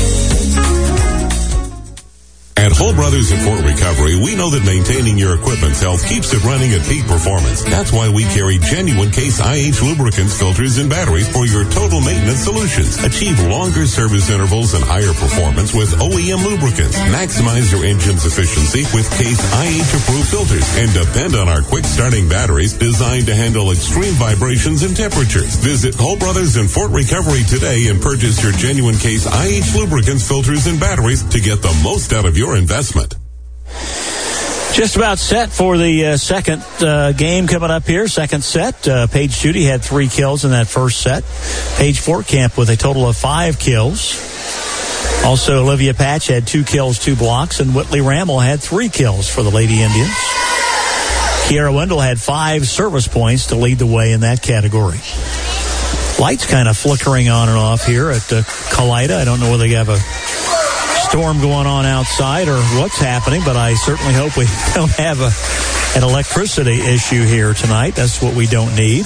At Hull Brothers in Fort Recovery, we know that maintaining your equipment's health keeps it running at peak performance. That's why we carry genuine Case I H lubricants, filters, and batteries for your total maintenance solutions. Achieve longer service intervals and higher performance with O E M lubricants. Maximize your engine's efficiency with Case I H-approved filters. And depend on our quick-starting batteries designed to handle extreme vibrations and temperatures. Visit Hull Brothers in Fort Recovery today and purchase your genuine Case I H lubricants, filters, and batteries to get the most out of your investment. Just about set for the uh, second uh, game coming up here. Second set. Uh, Paige Judy had three kills in that first set. Paige Fortcamp with a total of five kills. Also, Olivia Patch had two kills, two blocks, and Whitley Rammel had three kills for the Lady Indians. Kiara Wendell had five service points to lead the way in that category. Lights kind of flickering on and off here at uh, Kalida. I don't know whether they have a storm going on outside or what's happening, but I certainly hope we don't have a, an electricity issue here tonight. That's what we don't need.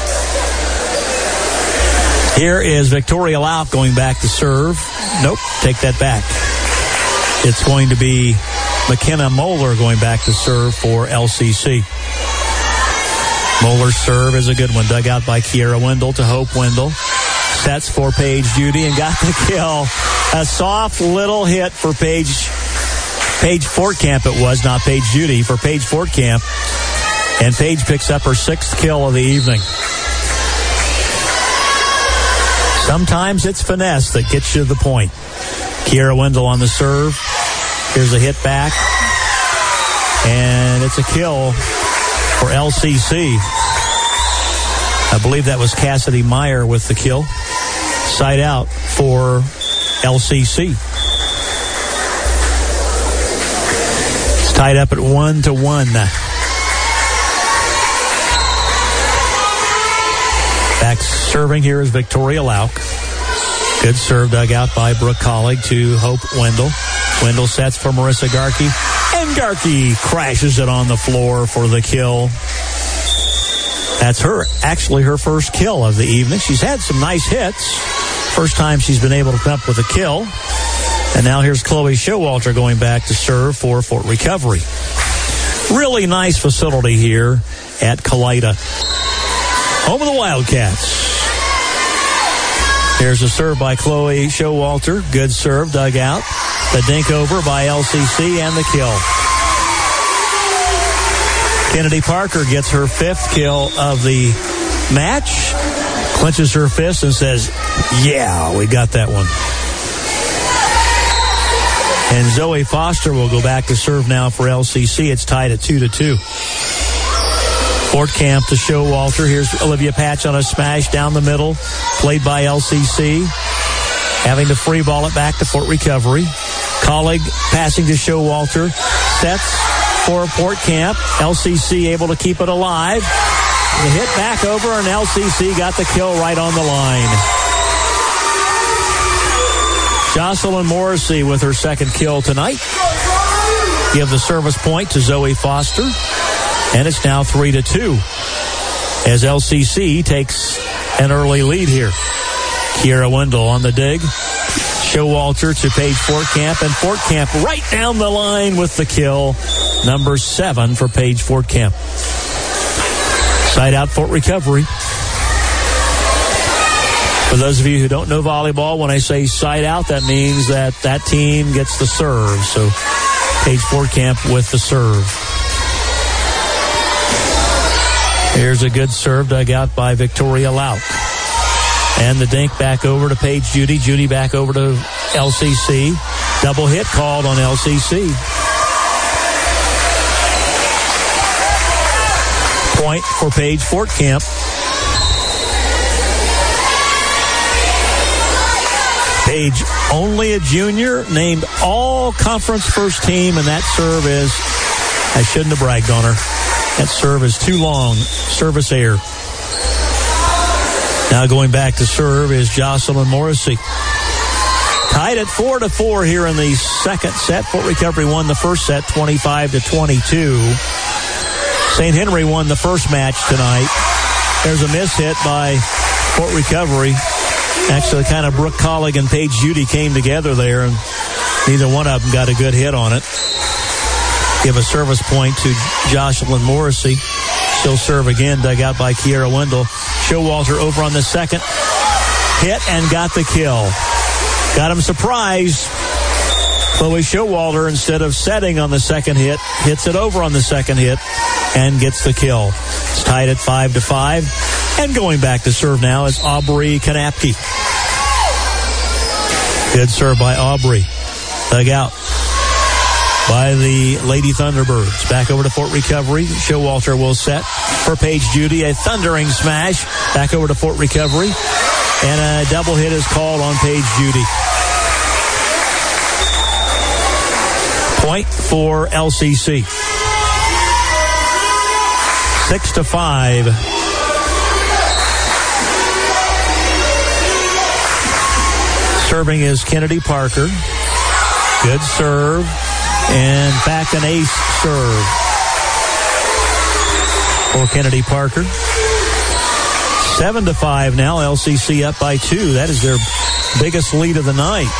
Here is Victoria Lauk going back to serve. Nope, take that back. It's going to be McKenna Moeller going back to serve for L C C. Moeller's serve is a good one, dug out by Kiara Wendell to Hope Wendell. Sets for Paige Judy and got the kill. A soft little hit for Paige, Paige Fortcamp it was, not Paige Judy, for Paige Fortcamp. And Paige picks up her sixth kill of the evening. Sometimes it's finesse that gets you to the point. Kiara Wendell on the serve. Here's a hit back. And it's a kill for L C C. I believe that was Cassidy Meyer with the kill. Side out for L C C. It's tied up at one to one. Back serving here is Victoria Lauk. Good serve dug out by Brooke Collig to Hope Wendell. Wendell sets for Marissa Garkey. And Garkey crashes it on the floor for the kill. That's her, actually her first kill of the evening. She's had some nice hits. First time she's been able to come up with a kill. And now here's Chloe Showalter going back to serve for Fort Recovery. Really nice facility here at Kalida. Home of the Wildcats. Here's a serve by Chloe Showalter. Good serve, dug out. The dink over by L C C and the kill. Kennedy Parker gets her fifth kill of the match. Clenches her fist and says, yeah, we got that one. And Zoe Foster will go back to serve now for L C C. It's tied at two to two. Fortcamp to Showalter. Here's Olivia Patch on a smash down the middle. Played by L C C. Having to free ball it back to Fort Recovery. Colleague passing to Showalter. Sets for Fort Camp. L C C able to keep it alive. The hit back over, and L C C got the kill right on the line. Jocelyn Morrissey with her second kill tonight. Give the service point to Zoe Foster. And it's now three to two as L C C takes an early lead here. Kiera Wendell on the dig. Showalter to Paige Fort Camp, and Fort Camp right down the line with the kill. Number seven for Paige Fort Camp. Side out Fort Recovery. For those of you who don't know volleyball, when I say side out, that means that that team gets the serve. So Paige Fort Camp with the serve. Here's a good serve dug out by Victoria Lauk. And the dink back over to Paige Judy. Judy back over to L C C. Double hit called on L C C. Point for Paige Fort Camp. Paige, only a junior, named all conference first team, and that serve is, I shouldn't have bragged on her. That serve is too long. Service error. Now going back to serve is Jocelyn Morrissey. Tied at four to four here in the second set. Fort Recovery won the first set twenty-five to twenty-two. Saint Henry won the first match tonight. There's a miss hit by Fort Recovery. Actually, kind of Brooke Collig and Paige Judy came together there, and neither one of them got a good hit on it. Give a service point to Jocelyn Morrissey. She'll serve again, dug out by Kiera Wendell. Showalter over on the second. Hit and got the kill. Got him surprised. Chloe Showalter, instead of setting on the second hit, hits it over on the second hit and gets the kill. It's tied at five to five. And going back to serve now is Aubrey Kanapke. Good serve by Aubrey. Dug out by the Lady Thunderbirds. Back over to Fort Recovery. Showalter will set for Paige Judy. A thundering smash. Back over to Fort Recovery. And a double hit is called on Paige Judy. Point for L C C. Six to five. Serving is Kennedy Parker. Good serve. And back an ace serve for Kennedy Parker. Seven to five now. L C C up by two. That is their biggest lead of the night.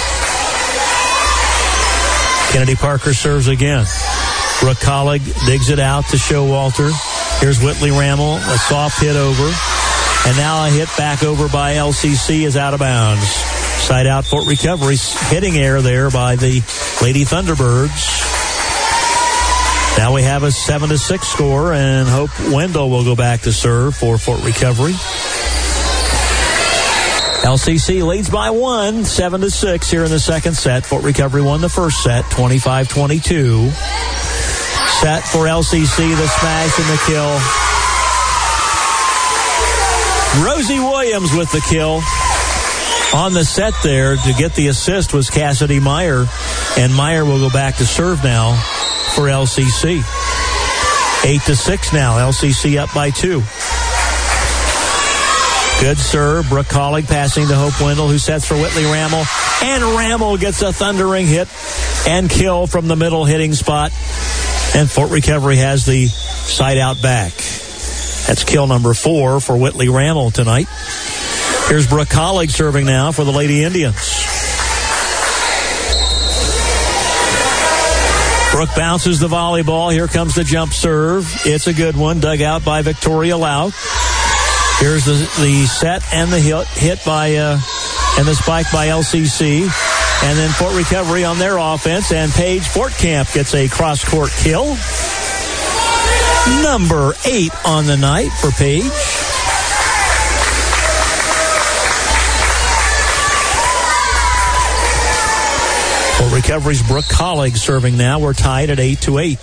Kennedy Parker serves again. Brooke Collig digs it out to Showalter. Here's Whitley Rammel. A soft hit over. And now a hit back over by L C C is out of bounds. Side out Fort Recovery. Hitting error there by the Lady Thunderbirds. Now we have a seven to six score, and Hope Wendell will go back to serve for Fort Recovery. L C C leads by one, seven to six here in the second set. Fort Recovery won the first set, twenty-five twenty-two. Set for L C C, the smash and the kill. Rosie Williams with the kill. On the set there to get the assist was Cassidy Meyer, and Meyer will go back to serve now for L C C. Eight to six now. L C C up by two. Good serve. Brooke Collig passing to Hope Wendell, who sets for Whitley Rammel, and Rammel gets a thundering hit and kill from the middle hitting spot, and Fort Recovery has the side out back. That's kill number four for Whitley Rammel tonight. Here's Brooke Collig serving now for the Lady Indians. Brooke bounces the volleyball. Here comes the jump serve. It's a good one, dug out by Victoria Lauk. Here's the, the set and the hit, hit by, uh, and the spike by L C C. And then Fort Recovery on their offense, and Paige Fort Camp gets a cross-court kill. Number eight on the night for Paige. Fort Recovery's Brooke Collig serving now. We're tied at eight to eight.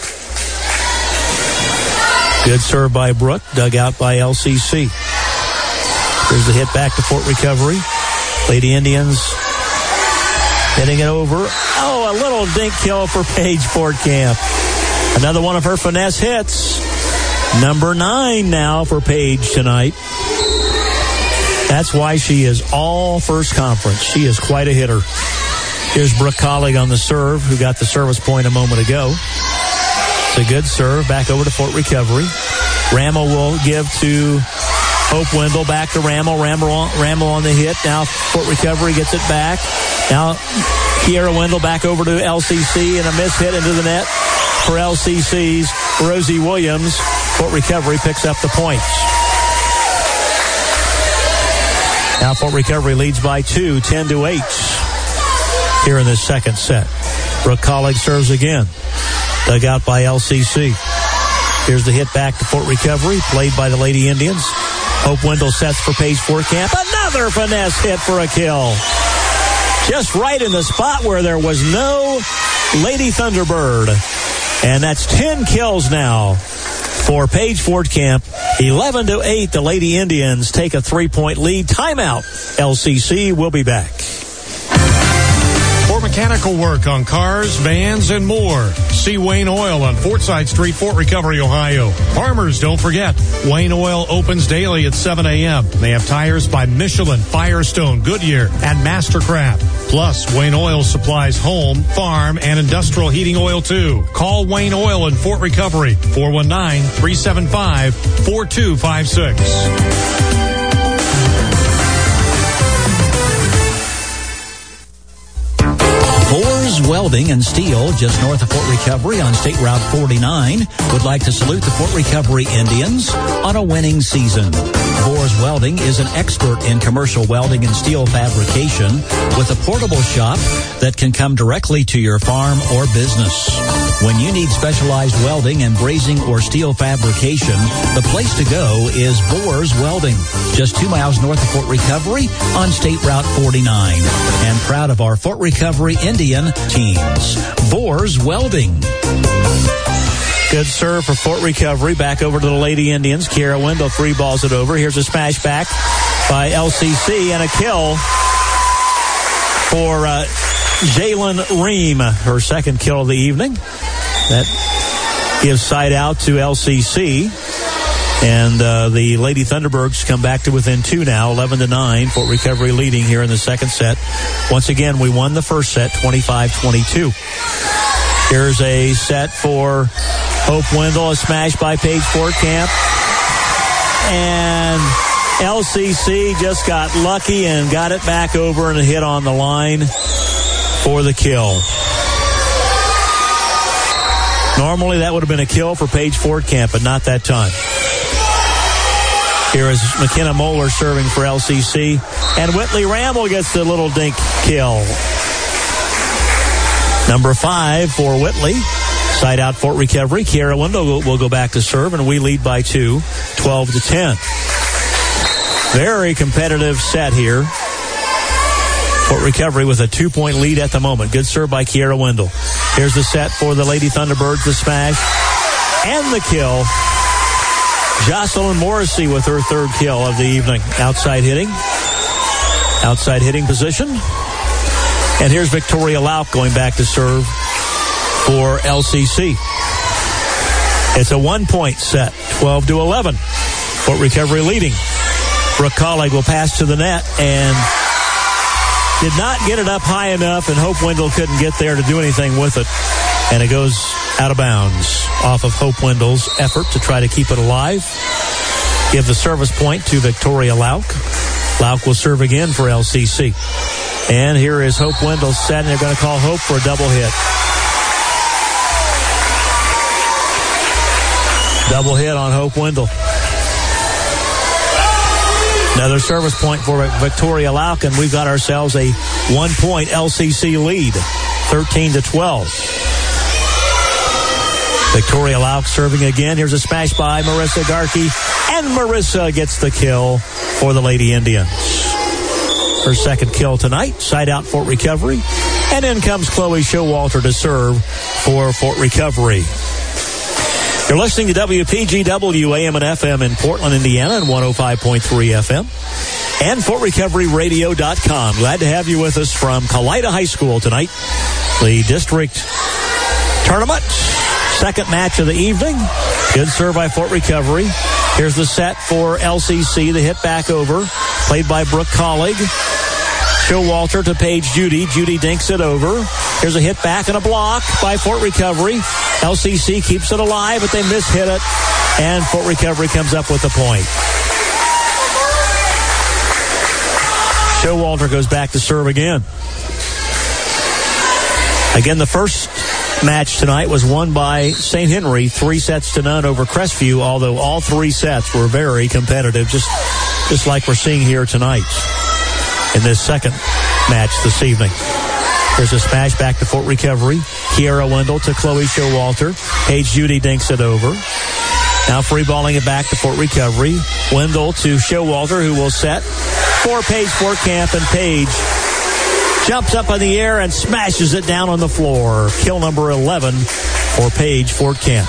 Good serve by Brooke, dug out by L C C. There's the hit back to Fort Recovery. Lady Indians Hitting it over. Oh, a little dink kill for Paige Fort Camp. Another one of her finesse hits. Number nine now for Paige tonight. That's why she is all first conference. She is quite a hitter. Here's Brooke Collig on the serve, who got the service point a moment ago. It's a good serve. Back over to Fort Recovery. Rammel will give to Hope Wendell. Back to Rammel. Rammel on, Rammel on the hit. Now Fort Recovery gets it back. Now Kiera Wendell back over to L C C, and a miss hit into the net for L C C's Rosie Williams. Fort Recovery picks up the points. Now Fort Recovery leads by two, ten to eight here in this second set. Brooke Collig serves again. Dug out by L C C. Here's the hit back to Fort Recovery, played by the Lady Indians. Hope Wendell sets for Paige Fort Camp. Another finesse hit for a kill. Just right in the spot where there was no Lady Thunderbird. And that's ten kills now for Paige Fort Camp. eleven to eight, the Lady Indians take a three-point lead. Timeout. L C C will be back. For mechanical work on cars, vans, and more, see Wayne Oil on Fortside Street, Fort Recovery, Ohio. Farmers, don't forget, Wayne Oil opens daily at seven a.m. They have tires by Michelin, Firestone, Goodyear, and Mastercraft. Plus, Wayne Oil supplies home, farm, and industrial heating oil, too. Call Wayne Oil in Fort Recovery, four one nine, three seven five, four two five six. Boers Welding and Steel, just north of Fort Recovery on State Route forty-nine, would like to salute the Fort Recovery Indians on a winning season. Boers Welding is an expert in commercial welding and steel fabrication with a portable shop that can come directly to your farm or business. When you need specialized welding and brazing or steel fabrication, the place to go is Boers Welding, just two miles north of Fort Recovery on State Route forty-nine. And proud of our Fort Recovery Indian teams. Boers Welding. Good serve for Fort Recovery. Back over to the Lady Indians. Kiera Wendell three balls it over. Here's a smash back by L C C and a kill for uh, Jalen Ream, her second kill of the evening. That gives side out to L C C. And uh, the Lady Thunderbirds come back to within two now, eleven to nine. Fort Recovery leading here in the second set. Once again, we won the first set, twenty-five twenty-two. Here's a set for Hope Wendell, a smash by Paige Fort Camp. And L C C just got lucky and got it back over and a hit on the line for the kill. Normally that would have been a kill for Paige Fort Camp, but not that time. Here is McKenna Moeller serving for L C C. And Whitley Rammel gets the little dink kill. Number five for Whitley. Side out Fort Recovery. Kiera Wendell will go back to serve, and we lead by two, twelve to ten. Very competitive set here. Fort Recovery with a two-point lead at the moment. Good serve by Kiera Wendell. Here's the set for the Lady Thunderbirds, the smash and the kill. Jocelyn Morrissey with her third kill of the evening. Outside hitting. Outside hitting position. And here's Victoria Lauk going back to serve for L C C. It's a one-point set, twelve to eleven. Fort Recovery leading. Brooke Collig will pass to the net and did not get it up high enough, and Hope Wendell couldn't get there to do anything with it. And it goes out of bounds off of Hope Wendell's effort to try to keep it alive. Give the service point to Victoria Lauk. Lauk will serve again for L C C. And here is Hope Wendell set, and they're going to call Hope for a double hit. Double hit on Hope Wendell. Another service point for Victoria Lauk, and we've got ourselves a one-point L C C lead, thirteen to twelve. Victoria Lauk serving again. Here's a smash by Marissa Garkey, and Marissa gets the kill for the Lady Indians. Her second kill tonight. Side out Fort Recovery. And in comes Chloe Showalter to serve for Fort Recovery. You're listening to W P G W A M and F M in Portland, Indiana, and one oh five point three F M. and Fort Recovery Radio dot com. Glad to have you with us from Kalida High School tonight. The district tournament, second match of the evening. Good serve by Fort Recovery. Here's the set for L C C. The hit back over, played by Brooke Collig. Showalter to Paige Judy. Judy dinks it over. Here's a hit back and a block by Fort Recovery. L C C keeps it alive, but they mishit it, and Fort Recovery comes up with the point. Showalter goes back to serve again. Again, the first match tonight was won by Saint Henry, three sets to none over Crestview, although all three sets were very competitive, just, just like we're seeing here tonight in this second match this evening. There's a smash back to Fort Recovery. Kiara Wendell to Chloe Showalter. Paige Judy dinks it over. Now free balling it back to Fort Recovery. Wendell to Showalter, who will set for Paige Fortcamp, and Paige jumps up in the air and smashes it down on the floor. Kill number eleven for Paige Fortcamp.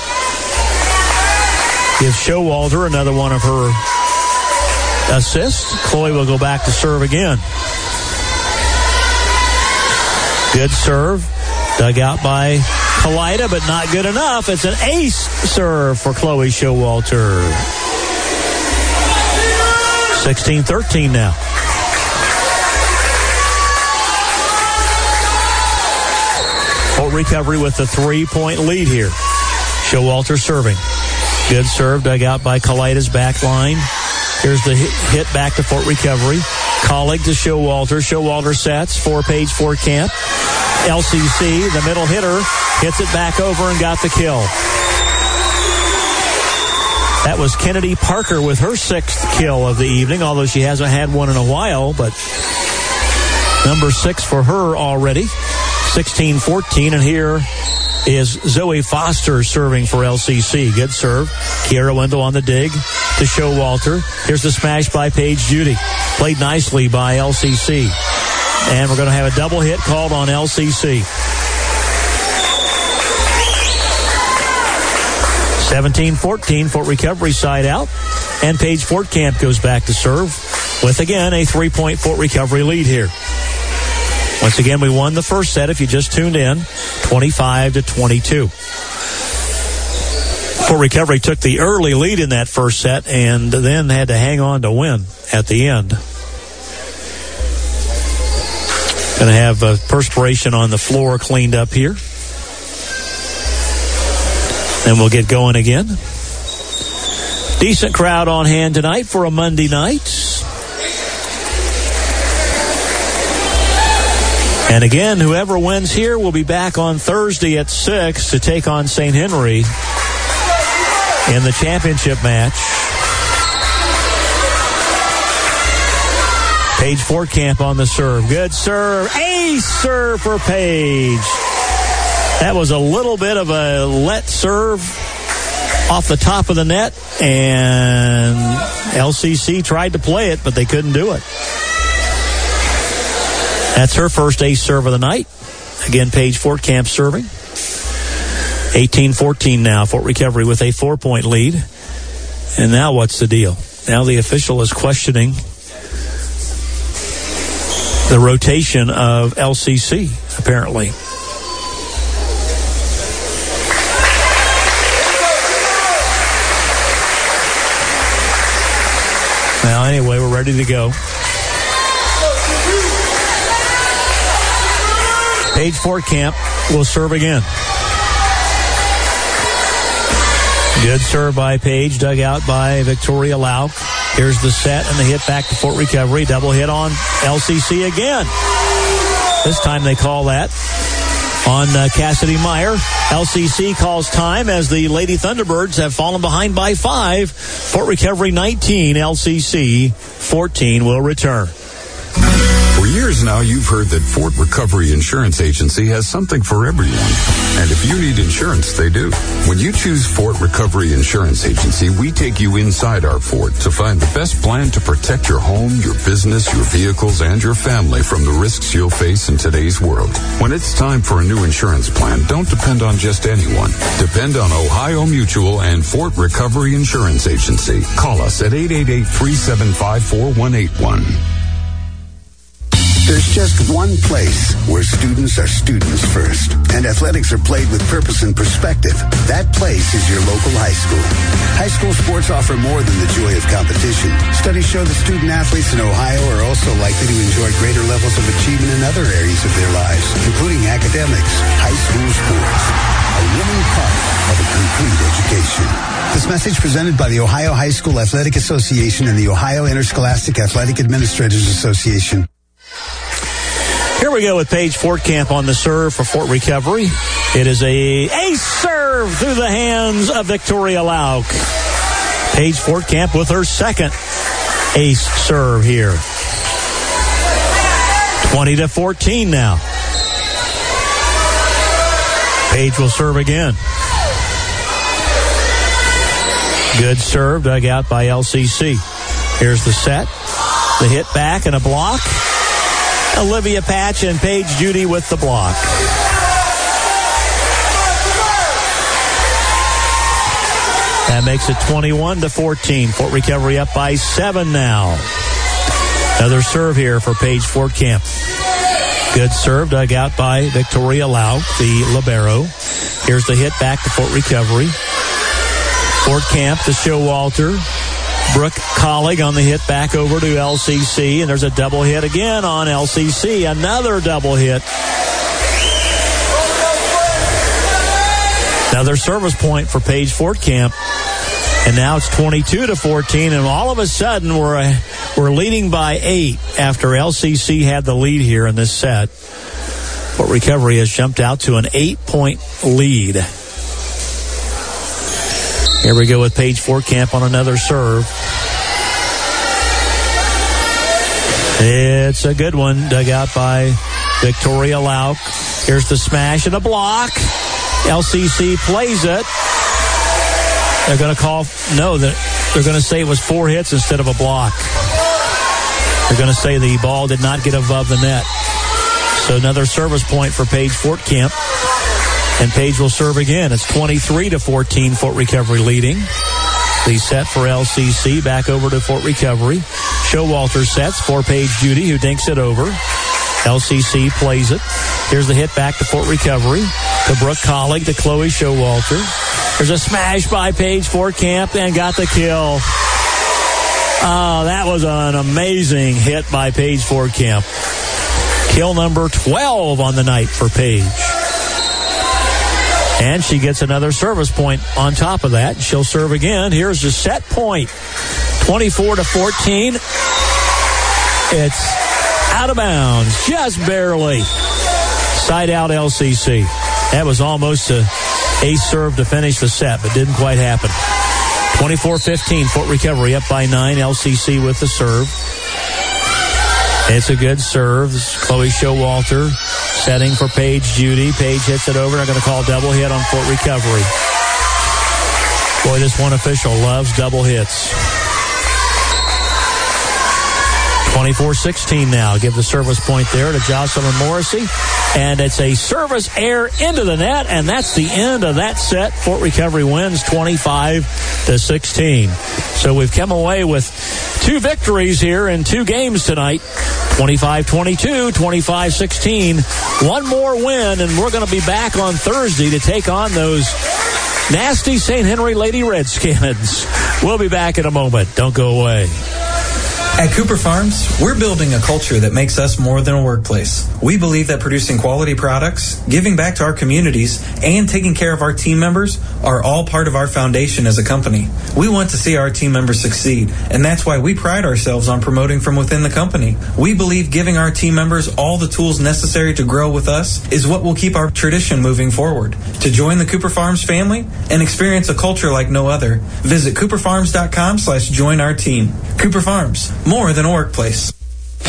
Gives Showalter another one of her assists. Chloe will go back to serve again. Good serve. Dug out by Kalida, but not good enough. It's an ace serve for Chloe Showalter. sixteen thirteen now. Fort Recovery with the three-point lead here. Showalter serving. Good serve dug out by Kalida's back line. Here's the hit back to Fort Recovery. Collig to Showalter. Showalter sets for Paige Fortcamp. L C C, the middle hitter, hits it back over and got the kill. That was Kennedy Parker with her sixth kill of the evening, although she hasn't had one in a while, but number six for her already. sixteen fourteen, and here is Zoe Foster serving for L C C. Good serve. Kiara Wendell on the dig to Showalter. Here's the smash by Paige Judy. Played nicely by L C C. And we're going to have a double hit called on L C C. seventeen fourteen, Fort Recovery side out. And Paige Fortcamp goes back to serve with, again, a three-point Fort Recovery lead here. Once again, we won the first set, if you just tuned in, twenty-five to twenty-two. Fort Recovery took the early lead in that first set and then had to hang on to win at the end. Going to have uh, perspiration on the floor cleaned up here. Then we'll get going again. Decent crowd on hand tonight for a Monday night. And again, whoever wins here will be back on Thursday at six to take on Saint Henry in the championship match. Paige Fortcamp on the serve. Good serve. Ace serve for Paige. That was a little bit of a let serve off the top of the net, and L C C tried to play it, but they couldn't do it. That's her first ace serve of the night. Again, Paige Fortcamp serving. eighteen fourteen now. Fort Recovery with a four-point lead. And now what's the deal? Now the official is questioning the rotation of L C C, apparently. Now, anyway, we're ready to go. Paige Fortcamp will serve again. Good serve by Paige, dug out by Victoria Lau. Here's the set and the hit back to Fort Recovery. Double hit on L C C again. This time they call that on uh, Cassidy Meyer. L C C calls time as the Lady Thunderbirds have fallen behind by five. Fort Recovery nineteen, L C C fourteen will return. For For years now, you've heard that Fort Recovery Insurance Agency has something for everyone. And if you need insurance, they do. When you choose Fort Recovery Insurance Agency, we take you inside our fort to find the best plan to protect your home, your business, your vehicles, and your family from the risks you'll face in today's world. When it's time for a new insurance plan, don't depend on just anyone. Depend on Ohio Mutual and Fort Recovery Insurance Agency. Call us at eight eight eight, three seven five, four one eight one. There's just one place where students are students first, and athletics are played with purpose and perspective. That place is your local high school. High school sports offer more than the joy of competition. Studies show that student athletes in Ohio are also likely to enjoy greater levels of achievement in other areas of their lives, including academics, high school sports. A winning part of a complete education. This message presented by the Ohio High School Athletic Association and the Ohio Interscholastic Athletic Administrators Association. Here we go with Paige Fortcamp on the serve for Fort Recovery. It is a ace serve through the hands of Victoria Lauk. Paige Fortcamp with her second ace serve here. twenty to fourteen now. Paige will serve again. Good serve dug out by L C C. Here's the set. The hit back and a block. Olivia Patch and Paige Judy with the block. That makes it twenty-one to fourteen. Fort Recovery up by seven now. Another serve here for Paige Fortcamp. Good serve dug out by Victoria Lauk, the libero. Here's the hit back to Fort Recovery. Fortcamp to Showalter. Brooke Collig on the hit back over to L C C, and there's a double hit again on L C C. Another double hit. Another service point for Paige Fortcamp. And now it's twenty-two to fourteen, and all of a sudden we're uh, we're leading by eight after L C C had the lead here in this set. Fort Recovery has jumped out to an eight-point lead. Here we go with Paige Fortcamp on another serve. It's a good one, dug out by Victoria Lauk. Here's the smash and a block. L C C plays it. They're going to call, no, they're going to say it was four hits instead of a block. They're going to say the ball did not get above the net. So another service point for Paige Fortcamp. And Paige will serve again. It's twenty-three to fourteen, Fort Recovery leading. The set for L C C back over to Fort Recovery. Showalter sets for Paige Judy, who dinks it over. L C C plays it. Here's the hit back to Fort Recovery. To Brooke Collig, to Chloe Showalter. There's a smash by Paige Fortcamp and got the kill. Oh, that was an amazing hit by Paige Fortcamp. Kill number twelve on the night for Paige. And she gets another service point on top of that. She'll serve again. Here's the set point. twenty-four to fourteen. It's out of bounds. Just barely. Side out L C C. That was almost a ace serve to finish the set, but didn't quite happen. twenty-four fifteen. Fort Recovery up by nine. L C C with the serve. It's a good serve. This is Chloe Showalter setting for Paige Judy. Paige hits it over. They're going to call double hit on Fort Recovery. Boy, this one official loves double hits. twenty-four sixteen now. Give the service point there to Jocelyn Morrissey. And it's a service air into the net, and that's the end of that set. Fort Recovery wins twenty-five to sixteen. So we've come away with two victories here in two games tonight. twenty-five twenty-two, twenty-five sixteen. One more win, and we're going to be back on Thursday to take on those nasty Saint Henry Lady Redskins. We'll be back in a moment. Don't go away. At Cooper Farms, we're building a culture that makes us more than a workplace. We believe that producing quality products, giving back to our communities, and taking care of our team members are all part of our foundation as a company. We want to see our team members succeed, and that's why we pride ourselves on promoting from within the company. We believe giving our team members all the tools necessary to grow with us is what will keep our tradition moving forward. To join the Cooper Farms family and experience a culture like no other, visit cooper farms dot com slash join our team. Cooper Farms, more than a workplace.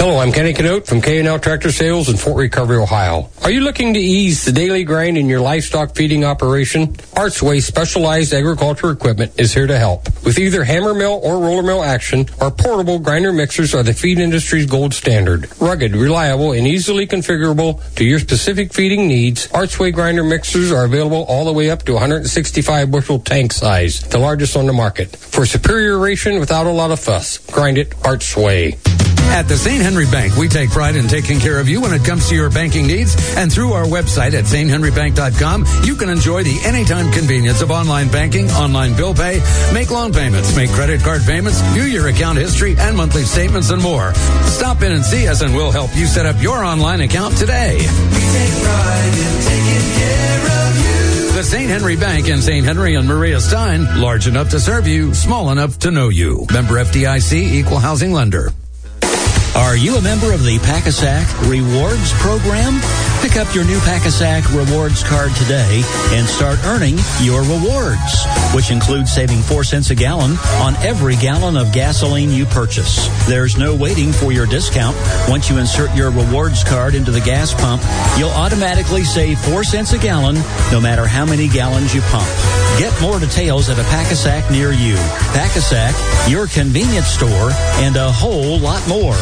Hello, I'm Kenny Canote from K and L Tractor Sales in Fort Recovery, Ohio. Are you looking to ease the daily grind in your livestock feeding operation? Artsway Specialized Agriculture Equipment is here to help. With either hammer mill or roller mill action, our portable grinder mixers are the feed industry's gold standard. Rugged, reliable, and easily configurable to your specific feeding needs, Artsway grinder mixers are available all the way up to one hundred sixty-five bushel tank size, the largest on the market. For superior ration without a lot of fuss, grind it Artsway. At the Saint Henry Bank, we take pride in taking care of you when it comes to your banking needs. And through our website at saint henry bank dot com, you can enjoy the anytime convenience of online banking, online bill pay, make loan payments, make credit card payments, view your account history and monthly statements and more. Stop in and see us and we'll help you set up your online account today. We take pride in taking care of you. The Saint Henry Bank in Saint Henry and Maria Stein, large enough to serve you, small enough to know you. Member F D I C, Equal Housing Lender. Are you a member of the Pack-A-Sack Rewards Program? Pick up your new Pack-A-Sack Rewards card today and start earning your rewards, which include saving four cents a gallon on every gallon of gasoline you purchase. There's no waiting for your discount. Once you insert your rewards card into the gas pump, you'll automatically save four cents a gallon no matter how many gallons you pump. Get more details at a Pack-A-Sack near you. Pack-A-Sack, your convenience store, and a whole lot more.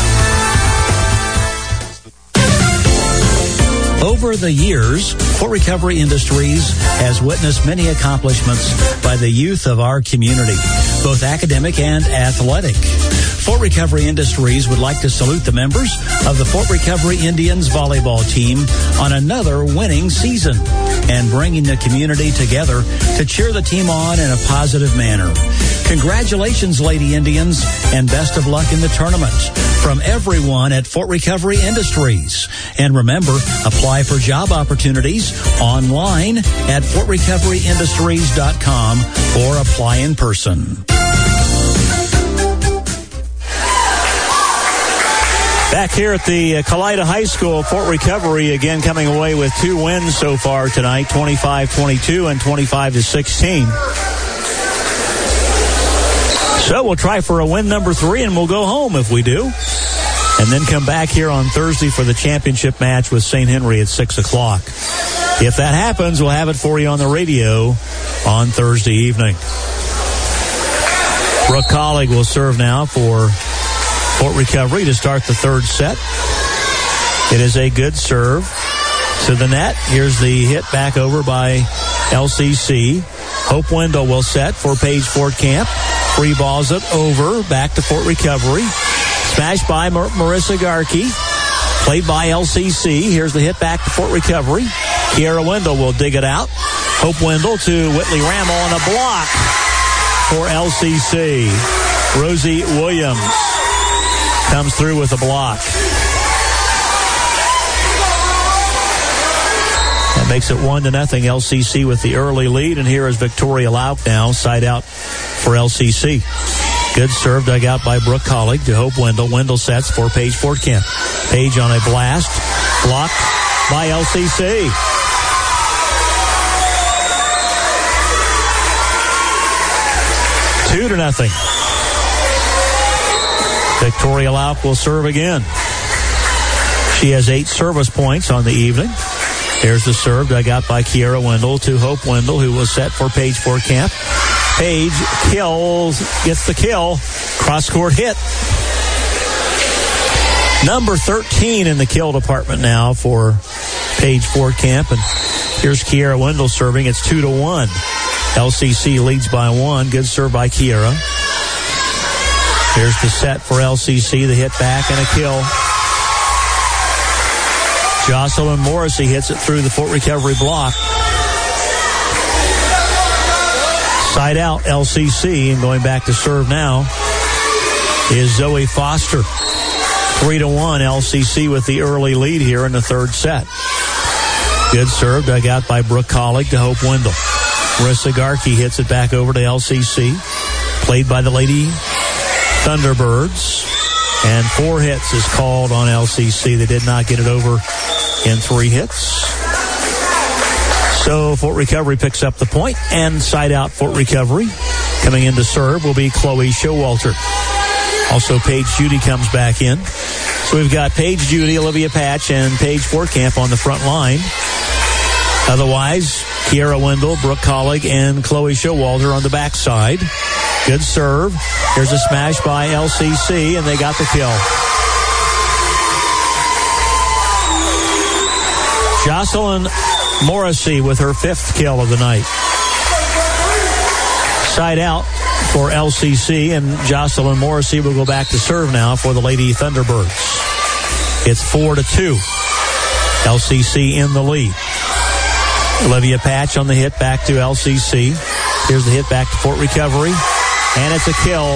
Over the years, Fort Recovery Industries has witnessed many accomplishments by the youth of our community, both academic and athletic. Fort Recovery Industries would like to salute the members of the Fort Recovery Indians volleyball team on another winning season and bringing the community together to cheer the team on in a positive manner. Congratulations, Lady Indians, and best of luck in the tournament from everyone at Fort Recovery Industries. And remember, apply for job opportunities online at fort recovery industries dot com or apply in person. Back here at the uh, Kalida High School, Fort Recovery again coming away with two wins so far tonight, twenty-five twenty-two and twenty-five to sixteen. So we'll try for a win number three, and we'll go home if we do. And then come back here on Thursday for the championship match with Saint Henry at six o'clock. If that happens, we'll have it for you on the radio on Thursday evening. Brooke Collig will serve now for Fort Recovery to start the third set. It is a good serve to the net. Here's the hit back over by L C C. Hope Wendell will set for Paige Fort Camp. Free balls it over, back to Fort Recovery. Smashed by Mar- Marissa Garkey. Played by L C C. Here's the hit back to Fort Recovery. Kiara Wendell will dig it out. Hope Wendell to Whitley Rammel on a block for L C C. Rosie Williams comes through with a block. That makes it one to nothing. L C C with the early lead, and here is Victoria Lauk now, side out for L C C. Good serve dug out by Brooke Collig to Hope Wendell. Wendell sets for Paige Fort Camp. Paige on a blast, blocked by L C C. Two to nothing. Victoria Lauk will serve again. She has eight service points on the evening. There's the serve dug out by Kiara Wendell to Hope Wendell, who was set for Paige Fort Camp. Paige kills, gets the kill. Cross-court hit. Number thirteen in the kill department now for Paige Fort Camp. And here's Kiara Wendell serving. It's two to one. L C C leads by one. Good serve by Kiara. Here's the set for L C C. The hit back and a kill. Jocelyn Morrissey hits it through the Fort Recovery block. Side out, L C C, and going back to serve now is Zoe Foster. Three to one, L C C with the early lead here in the third set. Good serve dug out by Brooke Collig to Hope Wendell. Marissa Garkey hits it back over to L C C. Played by the Lady Thunderbirds. And four hits is called on L C C. They did not get it over in three hits. So Fort Recovery picks up the point, and side out Fort Recovery. Coming in to serve will be Chloe Showalter. Also, Paige Judy comes back in. So we've got Paige Judy, Olivia Patch, and Paige Fortcamp on the front line. Otherwise, Kiara Wendell, Brooke Collig, and Chloe Showalter on the backside. Good serve. Here's a smash by L C C, and they got the kill. Jocelyn Morrissey with her fifth kill of the night. Side out for L C C, and Jocelyn Morrissey will go back to serve now for the Lady Thunderbirds. It's four to two. L C C in the lead. Olivia Patch on the hit back to L C C. Here's the hit back to Fort Recovery. And it's a kill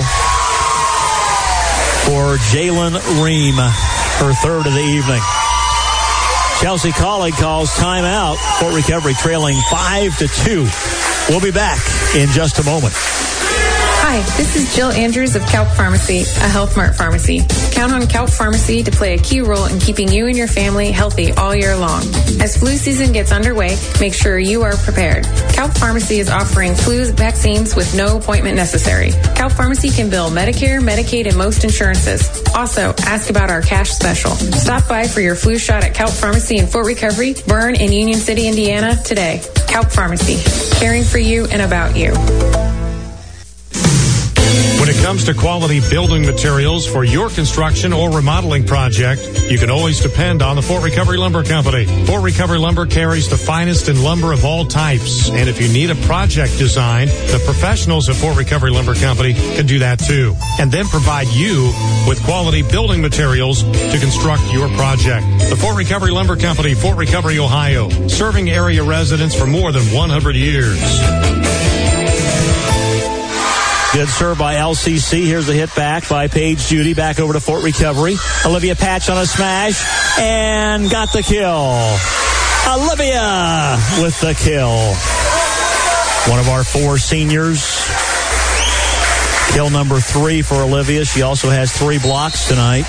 for Jalen Ream, her third of the evening. Chelsea Collig calls timeout. Fort Recovery trailing five to two. We'll be back in just a moment. Hi, this is Jill Andrews of Calp Pharmacy, a Health Mart pharmacy. Count on Calp Pharmacy to play a key role in keeping you and your family healthy all year long. As flu season gets underway, make sure you are prepared. Calp Pharmacy is offering flu vaccines with no appointment necessary. Calp Pharmacy can bill Medicare, Medicaid, and most insurances. Also, ask about our cash special. Stop by for your flu shot at Calp Pharmacy in Fort Recovery, Byrne, and Union City, Indiana today. Calp Pharmacy, caring for you and about you. When it comes to quality building materials for your construction or remodeling project, you can always depend on the Fort Recovery Lumber Company. Fort Recovery Lumber carries the finest in lumber of all types. And if you need a project design, the professionals at Fort Recovery Lumber Company can do that too. And then provide you with quality building materials to construct your project. The Fort Recovery Lumber Company, Fort Recovery, Ohio, serving area residents for more than one hundred years. Good serve by L C C. Here's the hit back by Paige Judy. Back over to Fort Recovery. Olivia Patch on a smash. And got the kill. Olivia with the kill. One of our four seniors. Kill number three for Olivia. She also has three blocks tonight.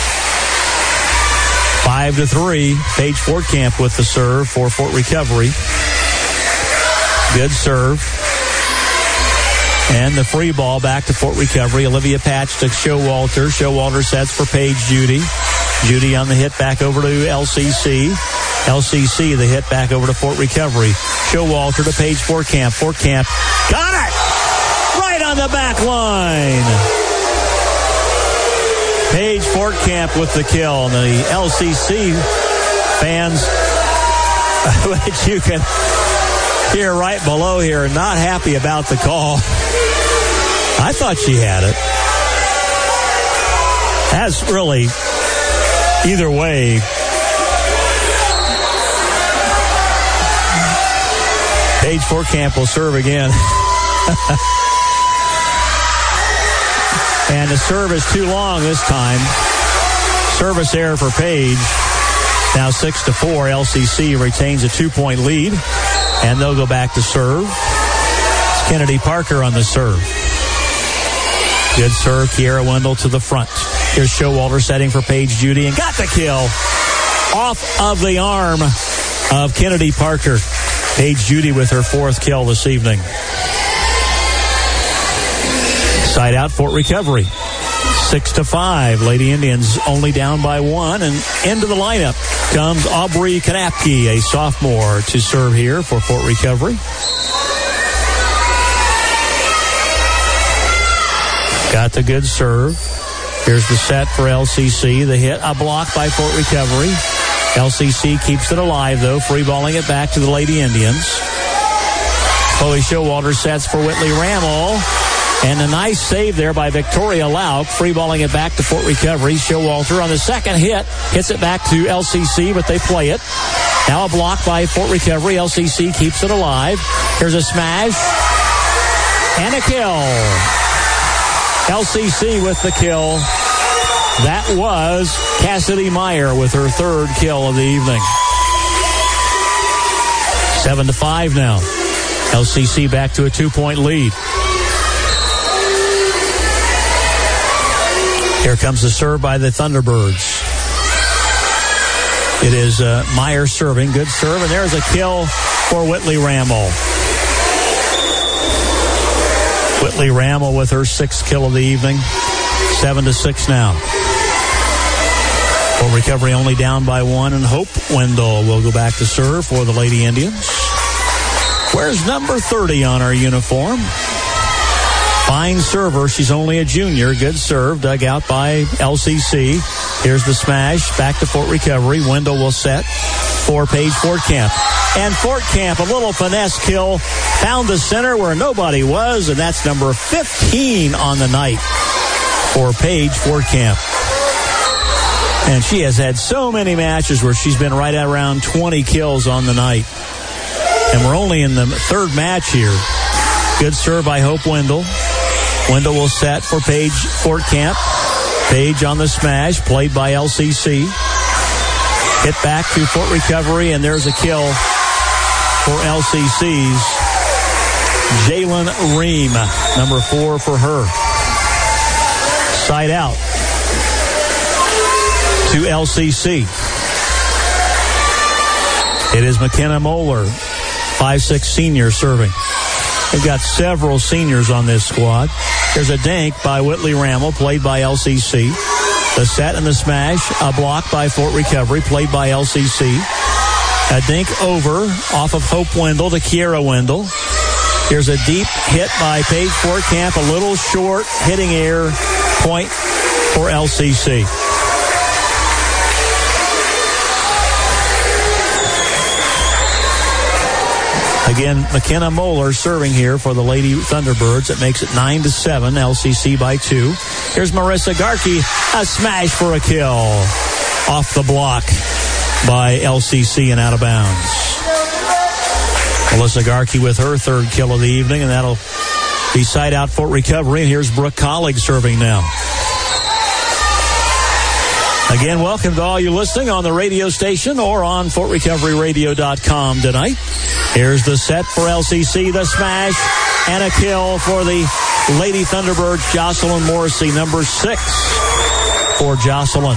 Five to three. Paige Fortcamp with the serve for Fort Recovery. Good serve. And the free ball back to Fort Recovery. Olivia Patch to Showalter. Showalter sets for Paige Judy. Judy on the hit back over to L C C. L C C the hit back over to Fort Recovery. Showalter to Paige Fortcamp. Fortcamp got it! Right on the back line. Paige Fortcamp with the kill. And the L C C fans, which you can hear right below here, not happy about the call. I thought she had it. That's really, either way, Paige Fortcamp will serve again. And the serve is too long this time. Service error for Paige. Now six to four. L C C retains a two-point lead. And they'll go back to serve. It's Kennedy Parker on the serve. Good serve. Kiara Wendell to the front. Here's Showalter setting for Paige Judy and got the kill off of the arm of Kennedy Parker. Paige Judy with her fourth kill this evening. Side out Fort Recovery. Six to five. Lady Indians only down by one. And into the lineup comes Aubrey Kanapke, a sophomore, to serve here for Fort Recovery. Got the good serve. Here's the set for L C C. The hit, a block by Fort Recovery. L C C keeps it alive, though, free balling it back to the Lady Indians. Chloe Showalter sets for Whitley Rammel. And a nice save there by Victoria Lauk, free balling it back to Fort Recovery. Showalter on the second hit, hits it back to L C C, but they play it. Now a block by Fort Recovery. L C C keeps it alive. Here's a smash. And a kill. L C C with the kill. That was Cassidy Meyer with her third kill of the evening. Seven to five now. L C C back to a two-point lead. Here comes the serve by the Thunderbirds. It is uh, Meyer serving. Good serve. And there's a kill for Whitley Rammel. Whitley Rammel with her sixth kill of the evening. Seven to six now. Fort Recovery only down by one, and Hope Wendell will go back to serve for the Lady Indians. Where's number thirty on our uniform? Fine server. She's only a junior. Good serve. Dug out by L C C. Here's the smash. Back to Fort Recovery. Wendell will set for Paige Fort Camp. And Fort Camp, a little finesse kill. Found the center where nobody was, and that's number fifteen on the night for Paige Fort Camp. And she has had so many matches where she's been right at around twenty kills on the night. And we're only in the third match here. Good serve by Hope Wendell. Wendell will set for Paige Fort Camp. Paige on the smash, played by L C C. Hit back to Fort Recovery, and there's a kill for L C C's Jalen Ream, number four for her. Side out to L C C. It is McKenna Moeller, five six senior, serving. They've got several seniors on this squad. There's a dink by Whitley Rammel, played by L C C. The set and the smash, a block by Fort Recovery, played by L C C. A dink over off of Hope Wendell to Kiera Wendell. Here's a deep hit by Paige Fort Camp, a little short, hitting air, point for L C C. Again, McKenna Moeller serving here for the Lady Thunderbirds. It makes it nine to seven. L C C by two. Here's Marissa Garkey, a smash for a kill off the block by L C C and out of bounds. Melissa Garkey with her third kill of the evening, and that'll be side out Fort Recovery. And here's Brooke Collig serving now. Again, welcome to all you listening on the radio station or on Fort Recovery Radio dot com tonight. Here's the set for L C C, the smash, and a kill for the Lady Thunderbirds, Jocelyn Morrissey, number six for Jocelyn.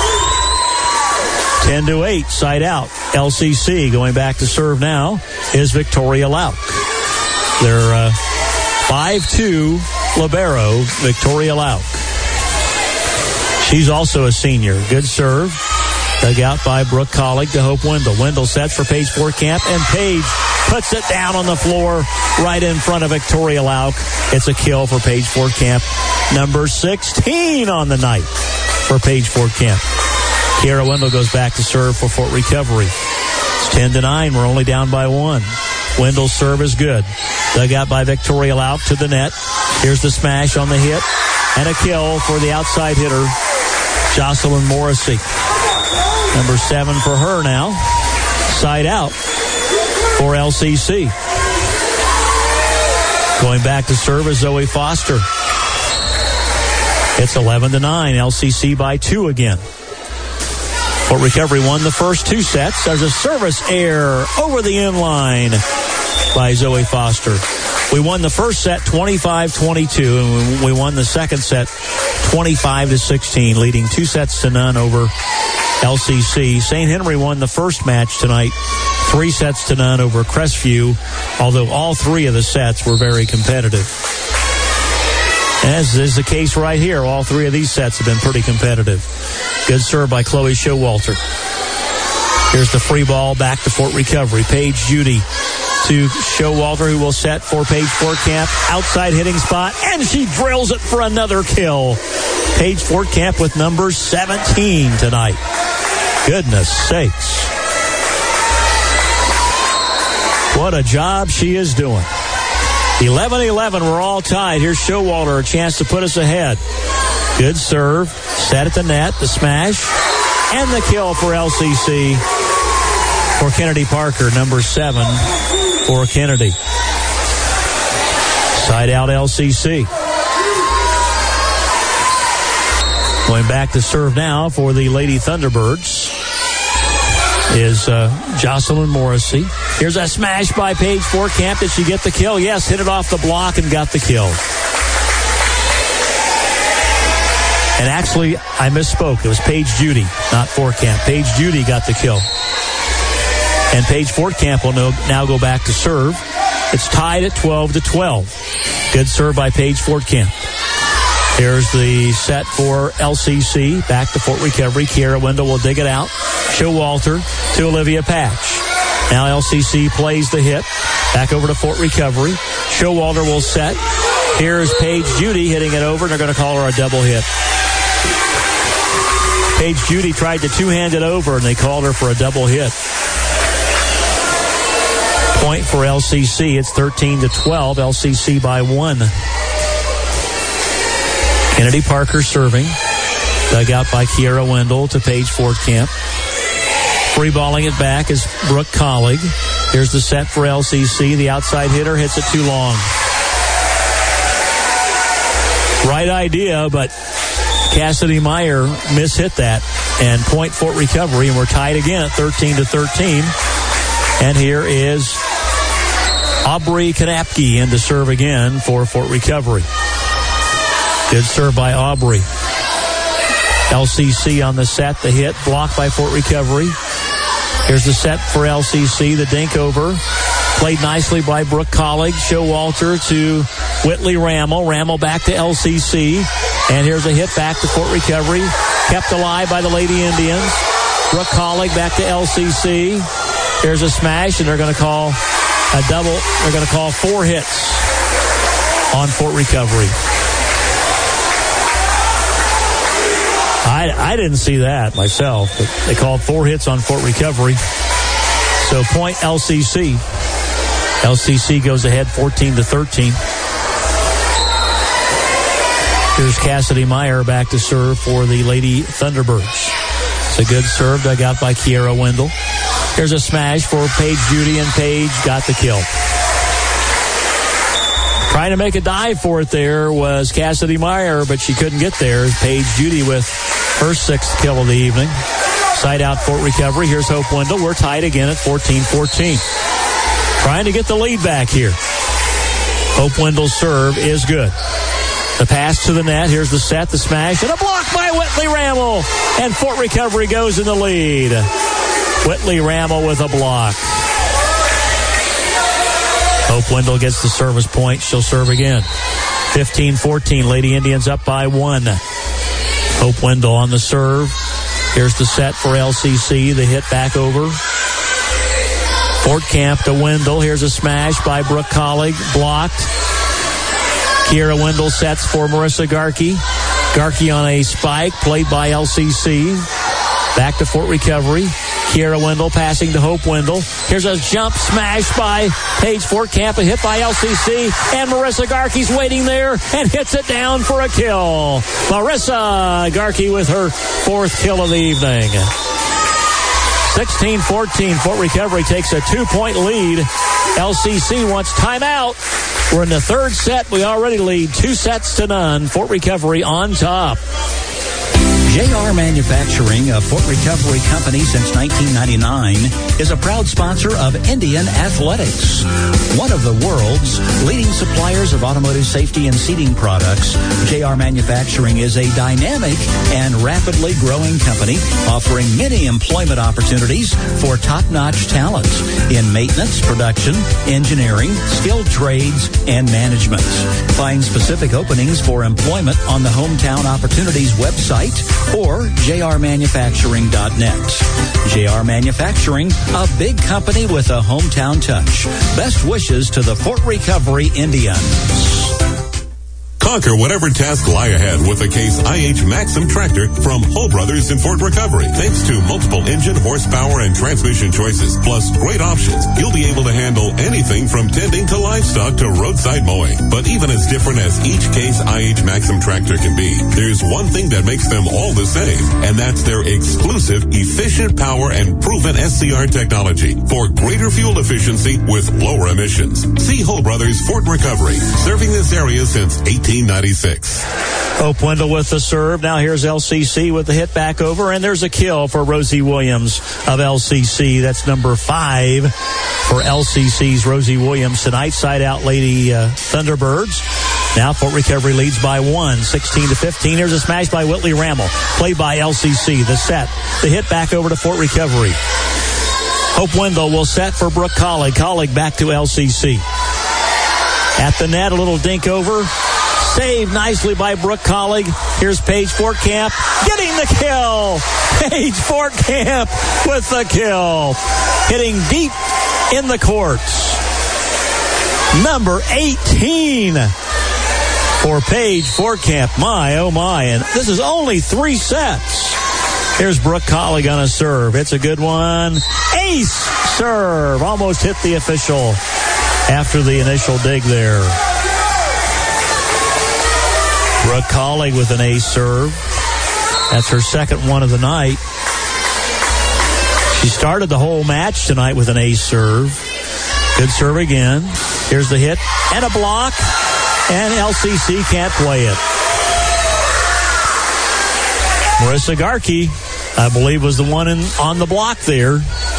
ten to eight, side out. L C C going back to serve now is Victoria Lauk. They're uh, five two libero, Victoria Lauk. She's also a senior. Good serve. Dug out by Brooke Collig to Hope Wendell. Wendell sets for Paige Fort Camp, and Paige puts it down on the floor right in front of Victoria Lauk. It's a kill for Paige Fort Camp. Number sixteen on the night for Paige Fort Camp. Kiera Wendell goes back to serve for Fort Recovery. It's ten to nine. We're only down by one. Wendell's serve is good. Dug out by Victoria Lauk to the net. Here's the smash on the hit. And a kill for the outside hitter, Jocelyn Morrissey. Number seven for her now. Side out for L C C. Going back to serve is Zoe Foster. It's eleven to nine. L C C by two again. Fort Recovery won the first two sets. There's a service error over the inline by Zoe Foster. We won the first set twenty-five twenty-two, and we won the second set twenty-five to sixteen, leading two sets to none over L C C. Saint Henry won the first match tonight, three sets to none over Crestview, although all three of the sets were very competitive. As is the case right here, all three of these sets have been pretty competitive. Good serve by Chloe Showalter. Here's the free ball back to Fort Recovery. Paige Judy to Showalter, who will set for Paige Fort Camp. Outside hitting spot, and she drills it for another kill. Paige Fort Camp with number seventeen tonight. Goodness sakes. What a job she is doing. eleven eleven, we're all tied. Here's Showalter, a chance to put us ahead. Good serve, set at the net, the smash, and the kill for L C C for Kennedy Parker, number seven for Kennedy. Side out L C C. Going back to serve now for the Lady Thunderbirds is uh, Jocelyn Morrissey. Here's a smash by Paige Fort Camp. Did she get the kill? Yes, hit it off the block and got the kill. And actually, I misspoke. It was Paige Judy, not Fort Camp. Paige Judy got the kill. And Paige Fort Camp will now go back to serve. It's tied at twelve to twelve. Good serve by Paige Fort Camp. Here's the set for L C C. Back to Fort Recovery. Kiera Wendell will dig it out. Showalter to Olivia Patch. Now L C C plays the hit. Back over to Fort Recovery. Showalter will set. Here's Paige Judy hitting it over, and they're going to call her a double hit. Paige Judy tried to two-hand it over, and they called her for a double hit. Point for L C C. It's thirteen to twelve. L C C by one. Kennedy Parker serving. Dug out by Kiera Wendell to Paige Fortcamp. Free balling it back is Brooke Collig. Here's the set for L C C. The outside hitter hits it too long. Right idea, but Cassidy Meyer mishit that. And point Fort Recovery, and we're tied again at thirteen to thirteen. And here is Aubrey Kanapke in to serve again for Fort Recovery. Good serve by Aubrey. L C C on the set. The hit blocked by Fort Recovery. Here's the set for L C C. The dink over. Played nicely by Brooke Collig. Showalter to Whitley Rammel. Rammel back to L C C. And here's a hit back to Fort Recovery. Kept alive by the Lady Indians. Brooke Collig back to L C C. Here's a smash, and they're going to call a double. They're going to call four hits on Fort Recovery. I, I didn't see that myself, but they called four hits on Fort Recovery. So point L C C. L C C goes ahead fourteen to thirteen. Here's Cassidy Meyer back to serve for the Lady Thunderbirds. It's a good serve dug out by Kiera Wendell. Here's a smash for Paige Judy, and Paige got the kill. Trying to make a dive for it there was Cassidy Meyer, but she couldn't get there. Paige Judy with her sixth kill of the evening. Side out Fort Recovery. Here's Hope Wendell. We're tied again at fourteen fourteen. Trying to get the lead back here. Hope Wendell's serve is good. The pass to the net. Here's the set, the smash, and a block by Whitley Rammel. And Fort Recovery goes in the lead. Whitley Rammel with a block. Hope Wendell gets the service point. She'll serve again. fifteen fourteen. Lady Indians up by one. Hope Wendell on the serve. Here's the set for L C C. The hit back over. Fortcamp to Wendell. Here's a smash by Brooke Collig. Blocked. Kiera Wendell sets for Marissa Garkey. Garkey on a spike. Played by L C C. Back to Fort Recovery. Kiera Wendell passing to Hope Wendell. Here's a jump smash by Paige Fortcamp. A hit by L C C. And Marissa Garkey's waiting there and hits it down for a kill. Marissa Garkey with her fourth kill of the evening. sixteen fourteen. Fort Recovery takes a two-point lead. L C C wants timeout. We're in the third set. We already lead two sets to none. Fort Recovery on top. J R Manufacturing, a Fort Recovery company since nineteen ninety-nine, is a proud sponsor of Indian Athletics. One of the world's leading suppliers of automotive safety and seating products, J R Manufacturing is a dynamic and rapidly growing company offering many employment opportunities for top-notch talent in maintenance, production, engineering, skilled trades, and management. Find specific openings for employment on the Hometown Opportunities website or j r manufacturing dot net. J R Manufacturing, a big company with a hometown touch. Best wishes to the Fort Recovery Indians. Conquer whatever task lie ahead with a Case I H Maxim tractor from Hull Brothers in Fort Recovery. Thanks to multiple engine, horsepower, and transmission choices, plus great options, you'll be able to handle anything from tending to livestock to roadside mowing. But even as different as each Case I H Maxim tractor can be, there's one thing that makes them all the same, and that's their exclusive, efficient power and proven S C R technology for greater fuel efficiency with lower emissions. See Hull Brothers Fort Recovery, serving this area since eighteen ninety-six. Hope Wendell with the serve. Now here's L C C with the hit back over, and there's a kill for Rosie Williams of L C C. That's number five for L C C's Rosie Williams tonight. Side out Lady uh, Thunderbirds. Now Fort Recovery leads by one, sixteen to fifteen. Here's a smash by Whitley Rammel, played by L C C. The set, the hit back over to Fort Recovery. Hope Wendell will set for Brooke Collig. Collig back to L C C. At the net, a little dink over. Saved nicely by Brooke Collig. Here's Paige Fortcamp getting the kill. Paige Fortcamp with the kill. Hitting deep in the courts. Number eighteen for Paige Fortcamp. My, oh my. And this is only three sets. Here's Brooke Collig on a serve. It's a good one. Ace serve. Almost hit the official after the initial dig there. Brooke Collig with an ace serve. That's her second one of the night. She started the whole match tonight with an ace serve. Good serve again. Here's the hit and a block. And L C C can't play it. Marissa Garkey, I believe, was the one in, on the block there.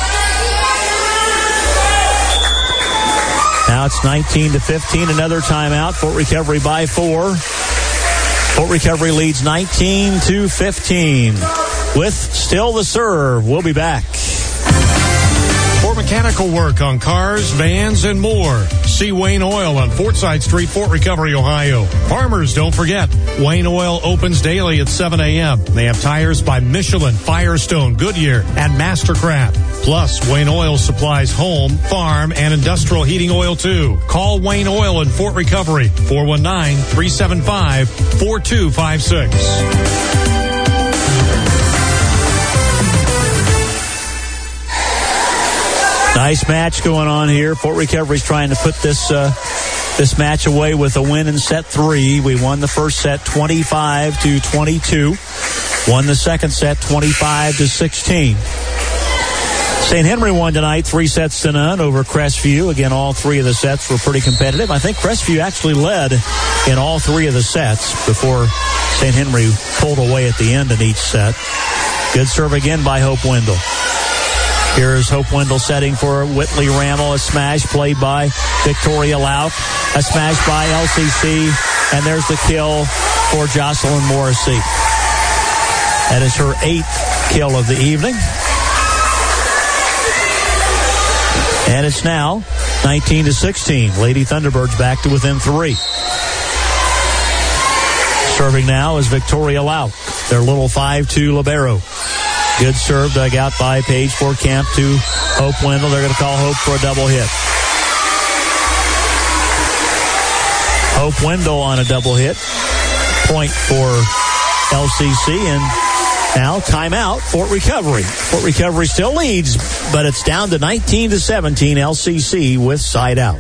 Now it's nineteen to fifteen. Another timeout. Fort Recovery by four. Fort Recovery leads nineteen to fifteen. With still the serve. We'll be back. For mechanical work on cars, vans, and more, see Wayne Oil on Fortside Street, Fort Recovery, Ohio. Farmers, don't forget, Wayne Oil opens daily at seven a.m. They have tires by Michelin, Firestone, Goodyear, and Mastercraft. Plus, Wayne Oil supplies home, farm, and industrial heating oil, too. Call Wayne Oil in Fort Recovery, four one nine, three seven five, four two five six. Nice match going on here. Fort Recovery's trying to put this uh, this match away with a win in set three. We won the first set twenty-five to twenty-two. Won the second set twenty-five to sixteen. Saint Henry won tonight three sets to none over Crestview. Again, all three of the sets were pretty competitive. I think Crestview actually led in all three of the sets before Saint Henry pulled away at the end in each set. Good serve again by Hope Wendell. Here's Hope Wendell setting for Whitley Rammel. A smash played by Victoria Lauk. A smash by L C C. And there's the kill for Jocelyn Morrissey. That is her eighth kill of the evening. And it's now nineteen to sixteen. Lady Thunderbirds back to within three. Serving now is Victoria Lauk, their little five two libero. Good serve dug out by Paige Fortcamp to Hope Wendell. They're going to call Hope for a double hit. Hope Wendell on a double hit. Point for L C C, and now timeout, Fort Recovery. Fort Recovery still leads, but it's down to nineteen to seventeen. L C C with side out.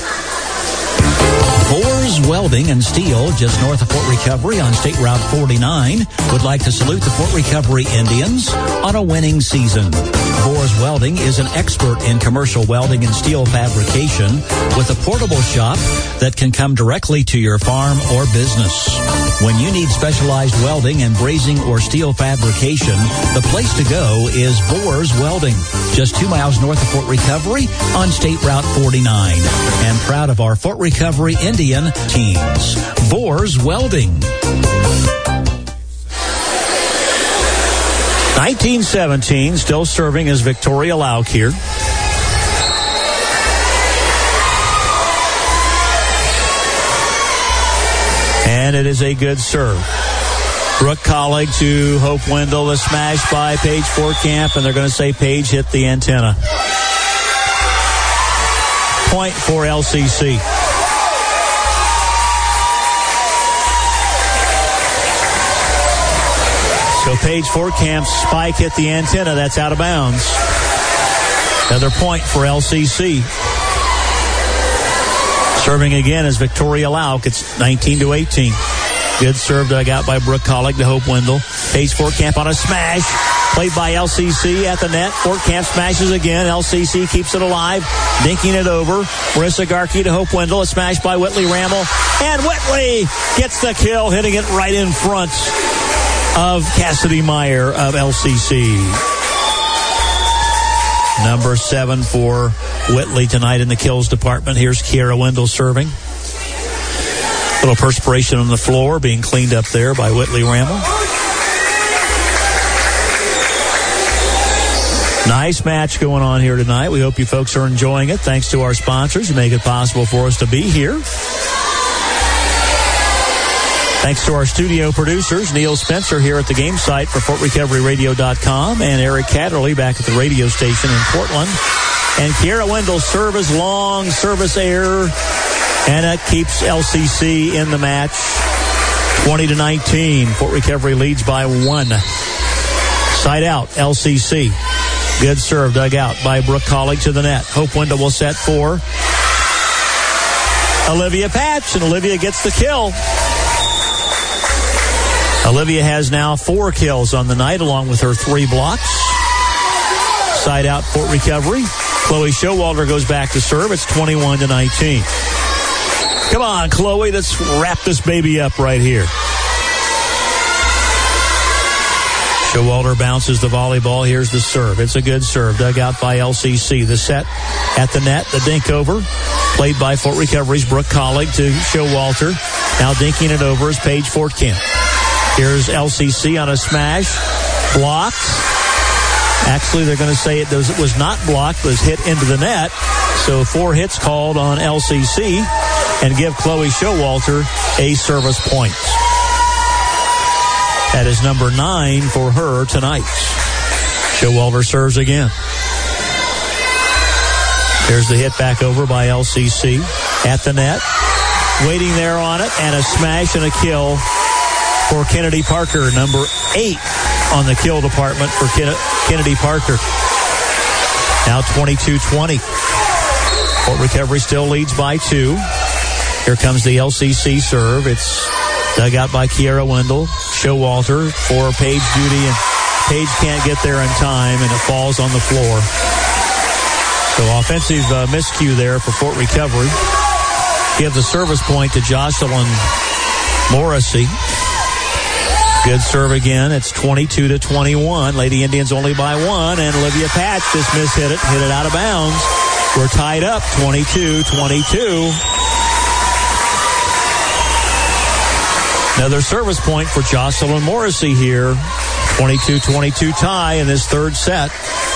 Boers Welding and Steel, just north of Fort Recovery on State Route forty-nine, would like to salute the Fort Recovery Indians on a winning season. Boers Welding is an expert in commercial welding and steel fabrication with a portable shop that can come directly to your farm or business. When you need specialized welding and brazing or steel fabrication, the place to go is Boers Welding, just two miles north of Fort Recovery on State Route forty-nine. And proud of our Fort Recovery Indian teams. Boers Welding. nineteen seventeen, still serving is Victoria Lauk here. And it is a good serve. Brooke Collig to Hope Wendell. A smash by Paige Fortcamp, and they're going to say Paige hit the antenna. Point for L C C. So Paige Fortcamp's spike hit the antenna. That's out of bounds. Another point for L C C. Serving again is Victoria Lauk. It's nineteen to eighteen. Good serve dug out by Brooke Collig to Hope Wendell. Paige Fortcamp on a smash. Played by L C C at the net. Fortcamp smashes again. L C C keeps it alive. Dinking it over. Marissa Garkey to Hope Wendell. A smash by Whitley Rammel. And Whitley gets the kill, hitting it right in front of Cassidy Meyer of L C C. Number seven for Whitley tonight in the kills department. Here's Kiara Wendell serving. Little perspiration on the floor being cleaned up there by Whitley Rammel. Nice match going on here tonight. We hope you folks are enjoying it. Thanks to our sponsors who make it possible for us to be here. Thanks to our studio producers, Neil Spencer here at the game site for Fort Recovery Radio dot com and Eric Catterley back at the radio station in Portland. And Kiera Wendell's service, long service error, and that keeps L C C in the match. twenty to nineteen. Fort Recovery leads by one. Side out, L C C. Good serve dug out by Brooke Collig to the net. Hope Wendell will set for Olivia Patch, and Olivia gets the kill. Olivia has now four kills on the night, along with her three blocks. Side out, Fort Recovery. Chloe Showalter goes back to serve. It's twenty-one to nineteen. Come on, Chloe, let's wrap this baby up right here. Showalter bounces the volleyball. Here's the serve. It's a good serve, dug out by L C C. The set at the net, the dink over, played by Fort Recovery's Brooke Collig to Showalter. Now dinking it over is Paige Fortkamp. Here's L C C on a smash. Blocked. Actually, they're going to say it was not blocked, was hit into the net. So four hits called on L C C and give Chloe Showalter a service point. That is number nine for her tonight. Showalter serves again. There's the hit back over by L C C at the net. Waiting there on it, and a smash and a kill for Kennedy Parker, number eight on the kill department for Ken- Kennedy Parker. Now twenty-two twenty. Fort Recovery still leads by two. Here comes the L C C serve. It's dug out by Kiera Wendell. Showalter for Paige Judy, and Paige can't get there in time, and it falls on the floor. So offensive uh, miscue there for Fort Recovery. Give the service point to Jocelyn Morrissey. Good serve again. It's twenty-two to twenty-one. Lady Indians only by one, and Olivia Patch just mishit it, hit it out of bounds. We're tied up, twenty-two twenty-two. Another service point for Jocelyn Morrissey here. twenty-two twenty-two tie in this third set.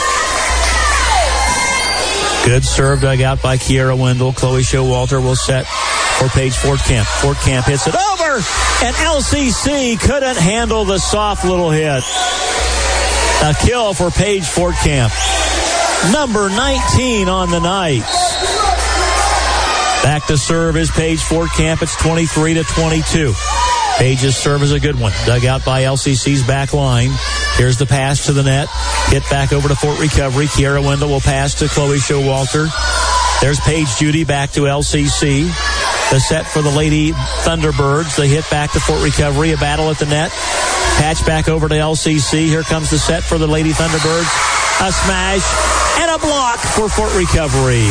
Good serve dug out by Kiera Wendell. Chloe Showalter will set for Paige Fortkamp. Fortkamp hits it over, and L C C couldn't handle the soft little hit. A kill for Paige Fortkamp. Number nineteen on the night. Back to serve is Paige Fortkamp. It's twenty-three to twenty-two. Paige's serve is a good one. Dug out by L C C's back line. Here's the pass to the net. Hit back over to Fort Recovery. Kiera Wendell will pass to Chloe Showalter. There's Paige Judy back to L C C. The set for the Lady Thunderbirds. They hit back to Fort Recovery. A battle at the net. Patch back over to L C C. Here comes the set for the Lady Thunderbirds. A smash and a block for Fort Recovery.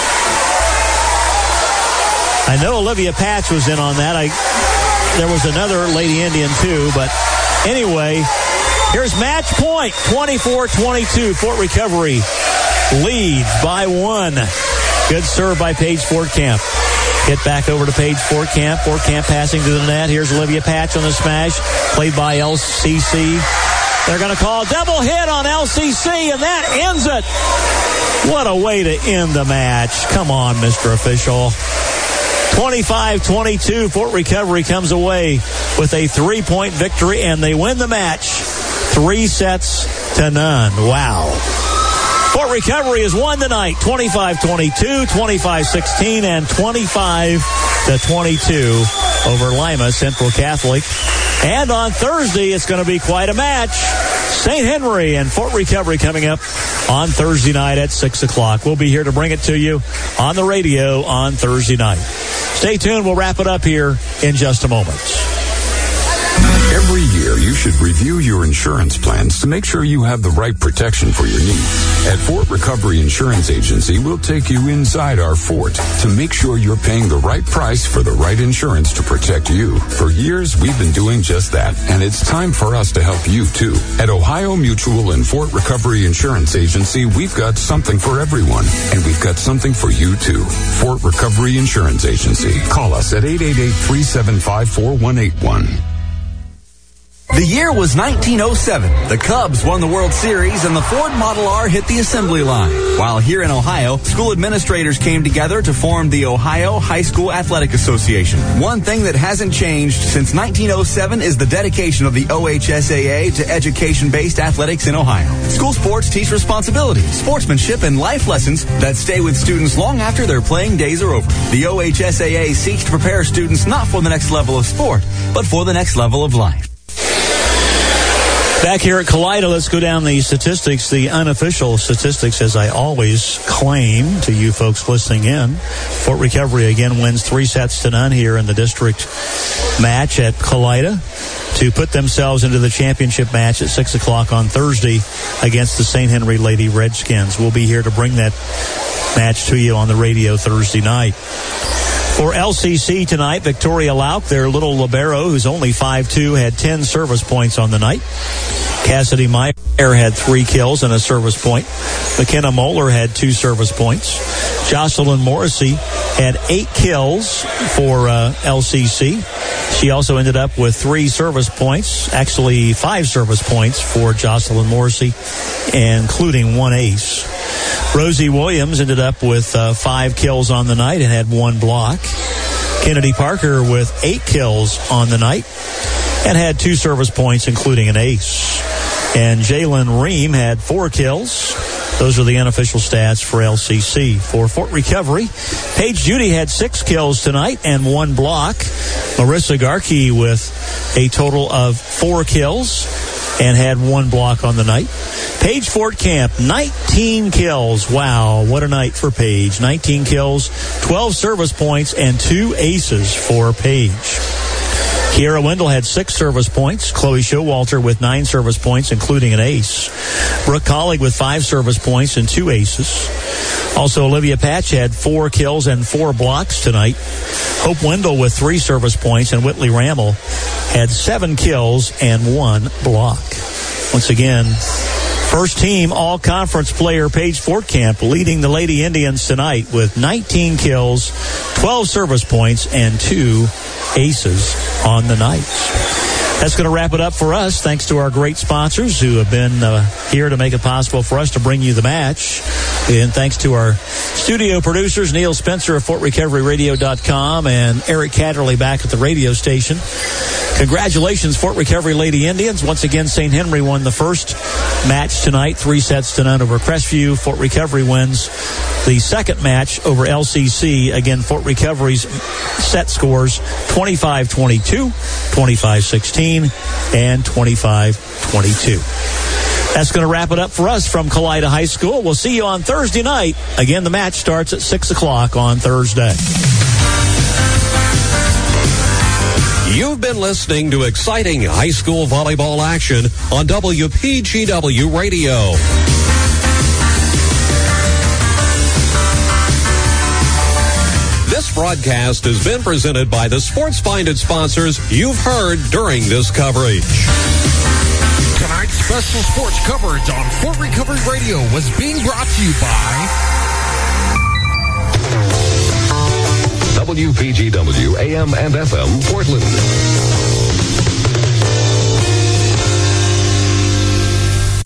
I know Olivia Patch was in on that. I There was another Lady Indian too, but anyway, here's match point, twenty-four twenty-two. Fort Recovery leads by one. Good serve by Paige Fortkamp. Hit back over to Paige Fortkamp. Fortkamp passing to the net. Here's Olivia Patch on the smash, played by L C C. They're going to call a double hit on L C C, and that ends it. What a way to end the match. Come on, Mister Official. twenty-five twenty-two, Fort Recovery comes away with a three-point victory, and they win the match three sets to none. Wow. Fort Recovery has won tonight, twenty-five twenty-two, twenty-five sixteen, and twenty-five to twenty-two over Lima Central Catholic. And on Thursday, it's going to be quite a match. Saint Henry and Fort Recovery coming up on Thursday night at six o'clock. We'll be here to bring it to you on the radio on Thursday night. Stay tuned. We'll wrap it up here in just a moment. Every year, you should review your insurance plans to make sure you have the right protection for your needs. At Fort Recovery Insurance Agency, we'll take you inside our fort to make sure you're paying the right price for the right insurance to protect you. For years, we've been doing just that, and it's time for us to help you, too. At Ohio Mutual and Fort Recovery Insurance Agency, we've got something for everyone, and we've got something for you, too. Fort Recovery Insurance Agency. Call us at eight eight eight, three seven five, four one eight one. The year was nineteen oh seven. The Cubs won the World Series and the Ford Model R hit the assembly line. While here in Ohio, school administrators came together to form the Ohio High School Athletic Association. One thing that hasn't changed since nineteen oh seven is the dedication of the O H S A A to education-based athletics in Ohio. School sports teach responsibility, sportsmanship, and life lessons that stay with students long after their playing days are over. The O H S A A seeks to prepare students not for the next level of sport, but for the next level of life. Back here at Kaleida, let's go down the statistics, the unofficial statistics, as I always claim to you folks listening in. Fort Recovery again wins three sets to none here in the district match at Kaleida to put themselves into the championship match at six o'clock on Thursday against the Saint Henry Lady Redskins. We'll be here to bring that match to you on the radio Thursday night. For L C C tonight, Victoria Lauk, their little libero, who's only five two, had ten service points on the night. Cassidy Meyer had three kills and a service point. McKenna Moeller had two service points. Jocelyn Morrissey had eight kills for uh, L C C. She also ended up with three service points, actually five service points for Jocelyn Morrissey, including one ace. Rosie Williams ended up with uh, five kills on the night and had one block. Kennedy Parker with eight kills on the night and had two service points, including an ace. And Jalen Ream had four kills. Those are the unofficial stats for L C C. For Fort Recovery, Paige Judy had six kills tonight and one block. Marissa Garkey with a total of four kills and had one block on the night. Paige Fort Camp, nineteen kills. Wow, what a night for Paige. nineteen kills, twelve service points, and two aces for Paige. Kiara Wendell had six service points. Chloe Showalter with nine service points, including an ace. Brooke Collig with five service points and two aces. Also, Olivia Patch had four kills and four blocks tonight. Hope Wendell with three service points, and Whitley Rammel had seven kills and one block. Once again, first team all-conference player Paige Fort Camp leading the Lady Indians tonight with nineteen kills, twelve service points, and two aces on the night. That's going to wrap it up for us. Thanks to our great sponsors who have been uh, here to make it possible for us to bring you the match. And thanks to our studio producers, Neil Spencer of Fort Recovery Radio dot com and Eric Catterley back at the radio station. Congratulations, Fort Recovery Lady Indians. Once again, Saint Henry won the first match tonight, three sets to none over Crestview. Fort Recovery wins the second match over L C C. Again, Fort Recovery's set scores twenty-five twenty-two, twenty-five sixteen, and twenty-five twenty-two. That's going to wrap it up for us from Kaleida High School. We'll see you on Thursday night. Again, the match starts at six o'clock on Thursday. You've been listening to exciting high school volleyball action on W P G W Radio. This broadcast has been presented by the sports-minded sponsors you've heard during this coverage. Tonight's special sports coverage on Fort Recovery Radio was being brought to you by W P G W A M and F M Portland.